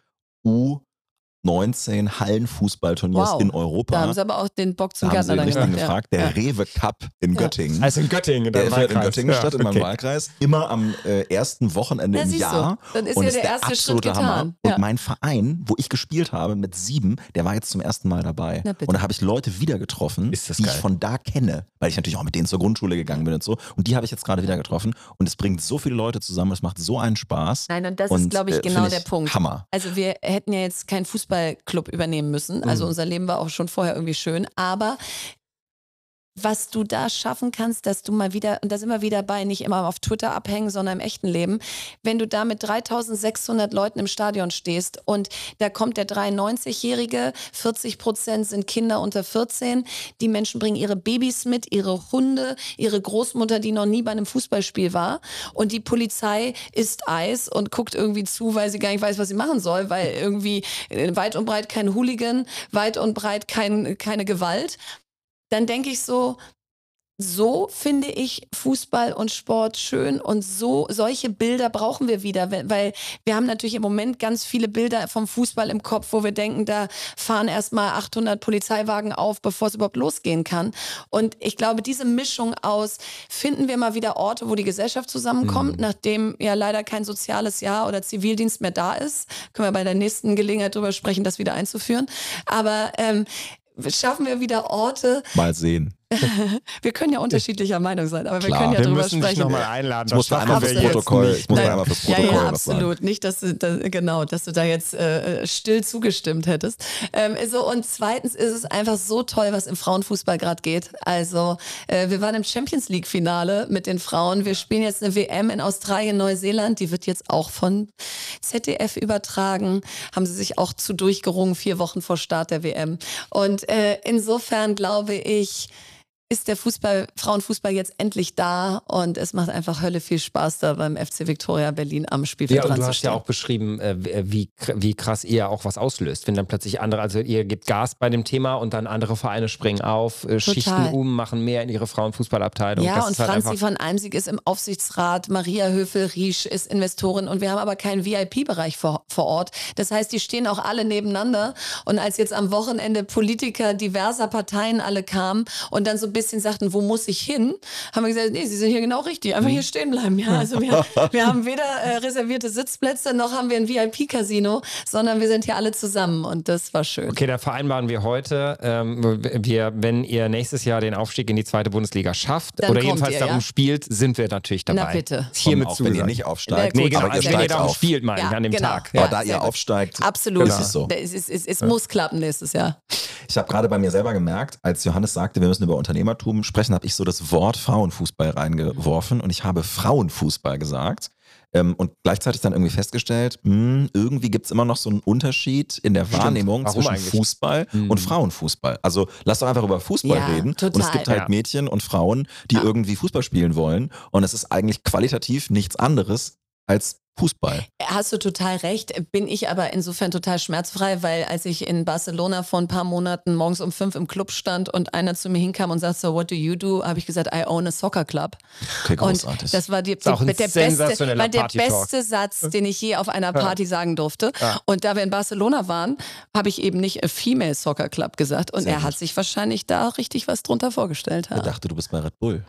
U19 Hallenfußballturniers Wow. in Europa. Da haben sie aber auch den Bock zum Da haben sie Gärtner den dann richtigen gemacht. gefragt. Der Rewe Cup in Ja. Göttingen. Also in Göttingen, in Der deinem findet in Wahlkreis. Göttingen Ja, statt, in meinem okay. Wahlkreis. Immer am ersten Wochenende Ja, im siehst du. Jahr. Dann ist und ja ist der der erste Schritt absolute getan. Hammer. Ja. Und mein Verein, wo ich gespielt habe mit 7, der war jetzt zum ersten Mal dabei. Na bitte. Und da habe ich Leute wieder getroffen, Ist das die geil. ich von da kenne, weil ich natürlich auch mit denen zur Grundschule gegangen bin und so. Und die habe ich jetzt gerade wieder getroffen. Und es bringt so viele Leute zusammen, es macht so einen Spaß. Nein, und das Und, ist, glaube ich, genau finde der Punkt. Hammer. Also wir hätten ja jetzt keinen Fußballclub übernehmen müssen. Also unser Leben war auch schon vorher irgendwie schön. Aber was du da schaffen kannst, dass du mal wieder, und da sind wir wieder bei, nicht immer auf Twitter abhängen, sondern im echten Leben, wenn du da mit 3600 Leuten im Stadion stehst und da kommt der 93-Jährige, 40% sind Kinder unter 14, die Menschen bringen ihre Babys mit, ihre Hunde, ihre Großmutter, die noch nie bei einem Fußballspiel war, und die Polizei isst Eis und guckt irgendwie zu, weil sie gar nicht weiß, was sie machen soll, weil irgendwie weit und breit kein Hooligan, weit und breit keine Gewalt. Dann denke ich so finde ich Fußball und Sport schön, und solche Bilder brauchen wir wieder, weil wir haben natürlich im Moment ganz viele Bilder vom Fußball im Kopf, wo wir denken, da fahren erstmal 800 Polizeiwagen auf, bevor es überhaupt losgehen kann. Und ich glaube, diese Mischung aus, finden wir mal wieder Orte, wo die Gesellschaft zusammenkommt, nachdem ja leider kein soziales Jahr oder Zivildienst mehr da ist, können wir bei der nächsten Gelegenheit drüber sprechen, das wieder einzuführen. Aber schaffen wir wieder Orte. Mal sehen. Wir können ja unterschiedlicher Meinung sein, aber wir können ja drüber sprechen. Wir müssen dich nochmal einladen. Ich muss mal einmal fürs Protokoll. Ja, absolut. Nicht, dass du da jetzt still zugestimmt hättest. Und zweitens ist es einfach so toll, was im Frauenfußball gerade geht. Also wir waren im Champions League Finale mit den Frauen. Wir spielen jetzt eine WM in Australien, Neuseeland. Die wird jetzt auch von ZDF übertragen. Haben sie sich auch zu durchgerungen, 4 Wochen vor Start der WM. Und insofern glaube ich, ist der Frauenfußball jetzt endlich da, und es macht einfach Hölle viel Spaß, da beim FC Viktoria Berlin am Spielfeld dran zu stehen. Du hast ja auch beschrieben, wie krass ihr auch was auslöst, wenn dann plötzlich andere, also ihr gebt Gas bei dem Thema und dann andere Vereine springen auf, schichten machen mehr in ihre Frauenfußballabteilung. Ja, und halt Franzi von Almsieg ist im Aufsichtsrat, Maria Höfel-Riesch ist Investorin, und wir haben aber keinen VIP-Bereich vor Ort. Das heißt, die stehen auch alle nebeneinander, und als jetzt am Wochenende Politiker diverser Parteien alle kamen und dann so ein bisschen sagten, wo muss ich hin, haben wir gesagt, nee, sie sind hier genau richtig, einfach hier stehen bleiben. Ja, also wir haben weder reservierte Sitzplätze, noch haben wir ein VIP-Casino, sondern wir sind hier alle zusammen, und das war schön. Okay, da vereinbaren wir heute, wenn ihr nächstes Jahr den Aufstieg in die 2. Bundesliga schafft, dann oder jedenfalls darum spielt, sind wir natürlich dabei. Na bitte. Hiermit auch wenn ihr nicht aufsteigt. Nee, genau, aber wenn ihr darum spielt, meine ich, an dem Tag. Aber da ihr aufsteigt, absolut. Ist es so. Es muss klappen nächstes Jahr. Ich habe gerade bei mir selber gemerkt, als Johannes sagte, wir müssen über Unternehmertum sprechen, habe ich so das Wort Frauenfußball reingeworfen, und ich habe Frauenfußball gesagt. Und gleichzeitig dann irgendwie festgestellt, irgendwie gibt es immer noch so einen Unterschied in der Wahrnehmung zwischen Fußball und Frauenfußball. Also lass doch einfach über Fußball reden. Total. Und es gibt halt Mädchen und Frauen, die irgendwie Fußball spielen wollen. Und es ist eigentlich qualitativ nichts anderes als Fußball. Hast du total recht, bin ich aber insofern total schmerzfrei, weil als ich in Barcelona vor ein paar Monaten morgens um 5 im Club stand und einer zu mir hinkam und sagte, so, what do you do? Habe ich gesagt, I own a soccer club. Okay, großartig. Und das war der beste Satz, den ich je auf einer Party sagen durfte. Ja. Und da wir in Barcelona waren, habe ich eben nicht a female soccer club gesagt, und er hat sich wahrscheinlich da richtig was drunter vorgestellt. Er dachte, du bist bei Red Bull.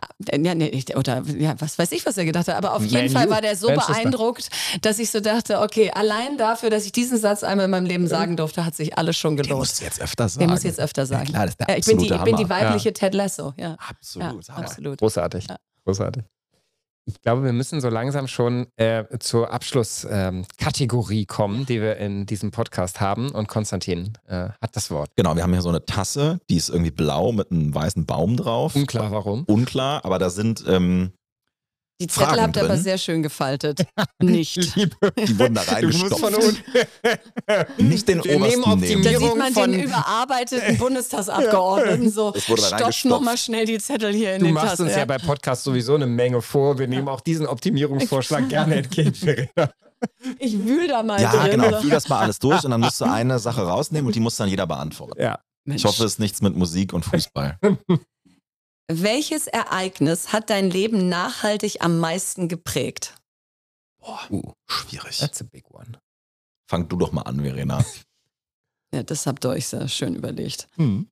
Ja, was weiß ich, was er gedacht hat, aber auf jeden Fall war der so beeindruckt, dass ich so dachte, okay, allein dafür, dass ich diesen Satz einmal in meinem Leben sagen durfte, hat sich alles schon gelohnt. Den musst du jetzt öfter sagen. Den muss jetzt öfter sagen. Ja, klar, das ist der ich bin die weibliche Ted Lasso. Ja. Absolut. Ja, absolut. Großartig. Ja. Großartig. Ich glaube, wir müssen so langsam schon zur Abschlusskategorie kommen, die wir in diesem Podcast haben. Und Konstantin hat das Wort. Genau, wir haben hier so eine Tasse, die ist irgendwie blau mit einem weißen Baum drauf. Unklar warum. Unklar, aber da sind die Zettel Fragen habt ihr drin. Aber sehr schön gefaltet. Nicht. Die wurden da reingestopft. Nicht den obersten nehmen. Da sieht man den überarbeiteten Bundestagsabgeordneten so, stopft nochmal schnell die Zettel hier in den Tassen. Du machst uns ja bei Podcasts sowieso eine Menge vor. Wir nehmen auch diesen Optimierungsvorschlag gerne entgegen. Ich wühl da mal drin. Ja, genau. Wühl das mal alles alles durch, und dann musst du eine Sache rausnehmen, und die muss dann jeder beantworten. Ja. Ich hoffe, es ist nichts mit Musik und Fußball. Welches Ereignis hat dein Leben nachhaltig am meisten geprägt? Boah, schwierig. That's a big one. Fang du doch mal an, Verena. Ja, das habt ihr euch sehr schön überlegt.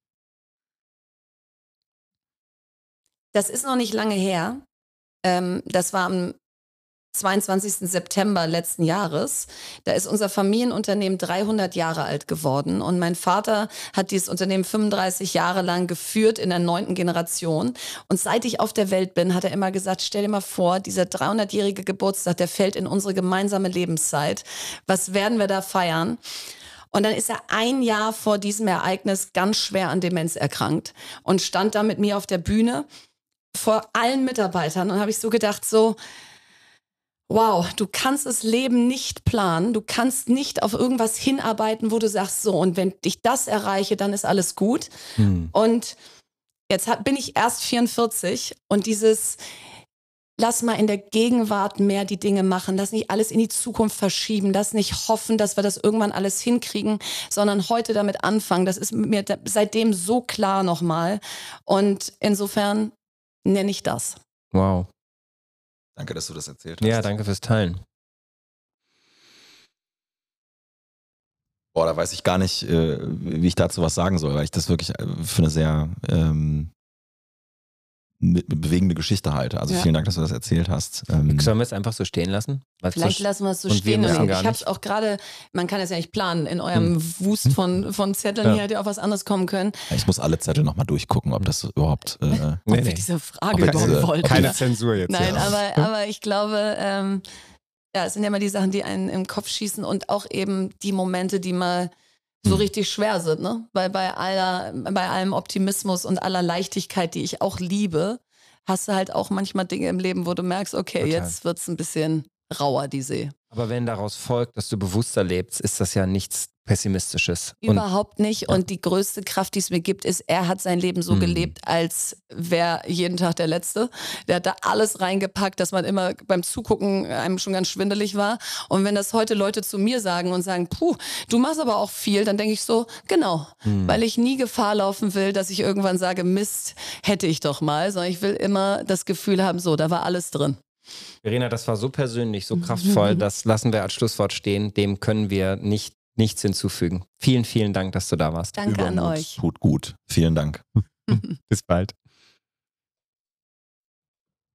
Das ist noch nicht lange her. Das war am 22. September letzten Jahres. Da ist unser Familienunternehmen 300 Jahre alt geworden, und mein Vater hat dieses Unternehmen 35 Jahre lang geführt in der 9. Generation, und seit ich auf der Welt bin, hat er immer gesagt, stell dir mal vor, dieser 300-jährige Geburtstag, der fällt in unsere gemeinsame Lebenszeit. Was werden wir da feiern? Und dann ist er ein Jahr vor diesem Ereignis ganz schwer an Demenz erkrankt und stand da mit mir auf der Bühne vor allen Mitarbeitern und habe ich so gedacht, so, wow, du kannst das Leben nicht planen, du kannst nicht auf irgendwas hinarbeiten, wo du sagst, so, und wenn ich das erreiche, dann ist alles gut. Und jetzt bin ich erst 44 und lass mal in der Gegenwart mehr die Dinge machen, lass nicht alles in die Zukunft verschieben, lass nicht hoffen, dass wir das irgendwann alles hinkriegen, sondern heute damit anfangen. Das ist mir seitdem so klar nochmal. Und insofern nenne ich das. Wow. Danke, dass du das erzählt hast. Ja, danke fürs Teilen. Boah, da weiß ich gar nicht, wie ich dazu was sagen soll, weil ich das wirklich für eine sehr bewegende Geschichte halte. Also vielen Dank, dass du das erzählt hast. Sollen wir es einfach so stehen lassen? Vielleicht lassen wir es so stehen. Ich habe es auch gerade, man kann es ja nicht planen, in eurem Wust von Zetteln hier hätte ja auch was anderes kommen können. Ich muss alle Zettel nochmal durchgucken, ob das überhaupt... ob wir diese Frage überhaupt wollten. Keine Zensur jetzt. Nein, aber ich glaube, es sind ja immer die Sachen, die einen im Kopf schießen und auch eben die Momente, die mal so richtig schwer sind, ne? Weil bei allem Optimismus und aller Leichtigkeit, die ich auch liebe, hast du halt auch manchmal Dinge im Leben, wo du merkst, okay, total. Jetzt wird's ein bisschen rauer, die See. Aber wenn daraus folgt, dass du bewusster lebst, ist das ja nichts Pessimistisches. Überhaupt nicht. Ja. Und die größte Kraft, die es mir gibt, ist, er hat sein Leben so gelebt, als wäre jeden Tag der Letzte. Der hat da alles reingepackt, dass man immer beim Zugucken einem schon ganz schwindelig war. Und wenn das heute Leute zu mir sagen und sagen, puh, du machst aber auch viel, dann denke ich so, genau. Weil ich nie Gefahr laufen will, dass ich irgendwann sage, Mist, hätte ich doch mal. Sondern ich will immer das Gefühl haben, so, da war alles drin. Verena, das war so persönlich, so kraftvoll, das lassen wir als Schlusswort stehen. Dem können wir nichts hinzufügen. Vielen, vielen Dank, dass du da warst. Danke an euch. Tut gut. Vielen Dank. Bis bald.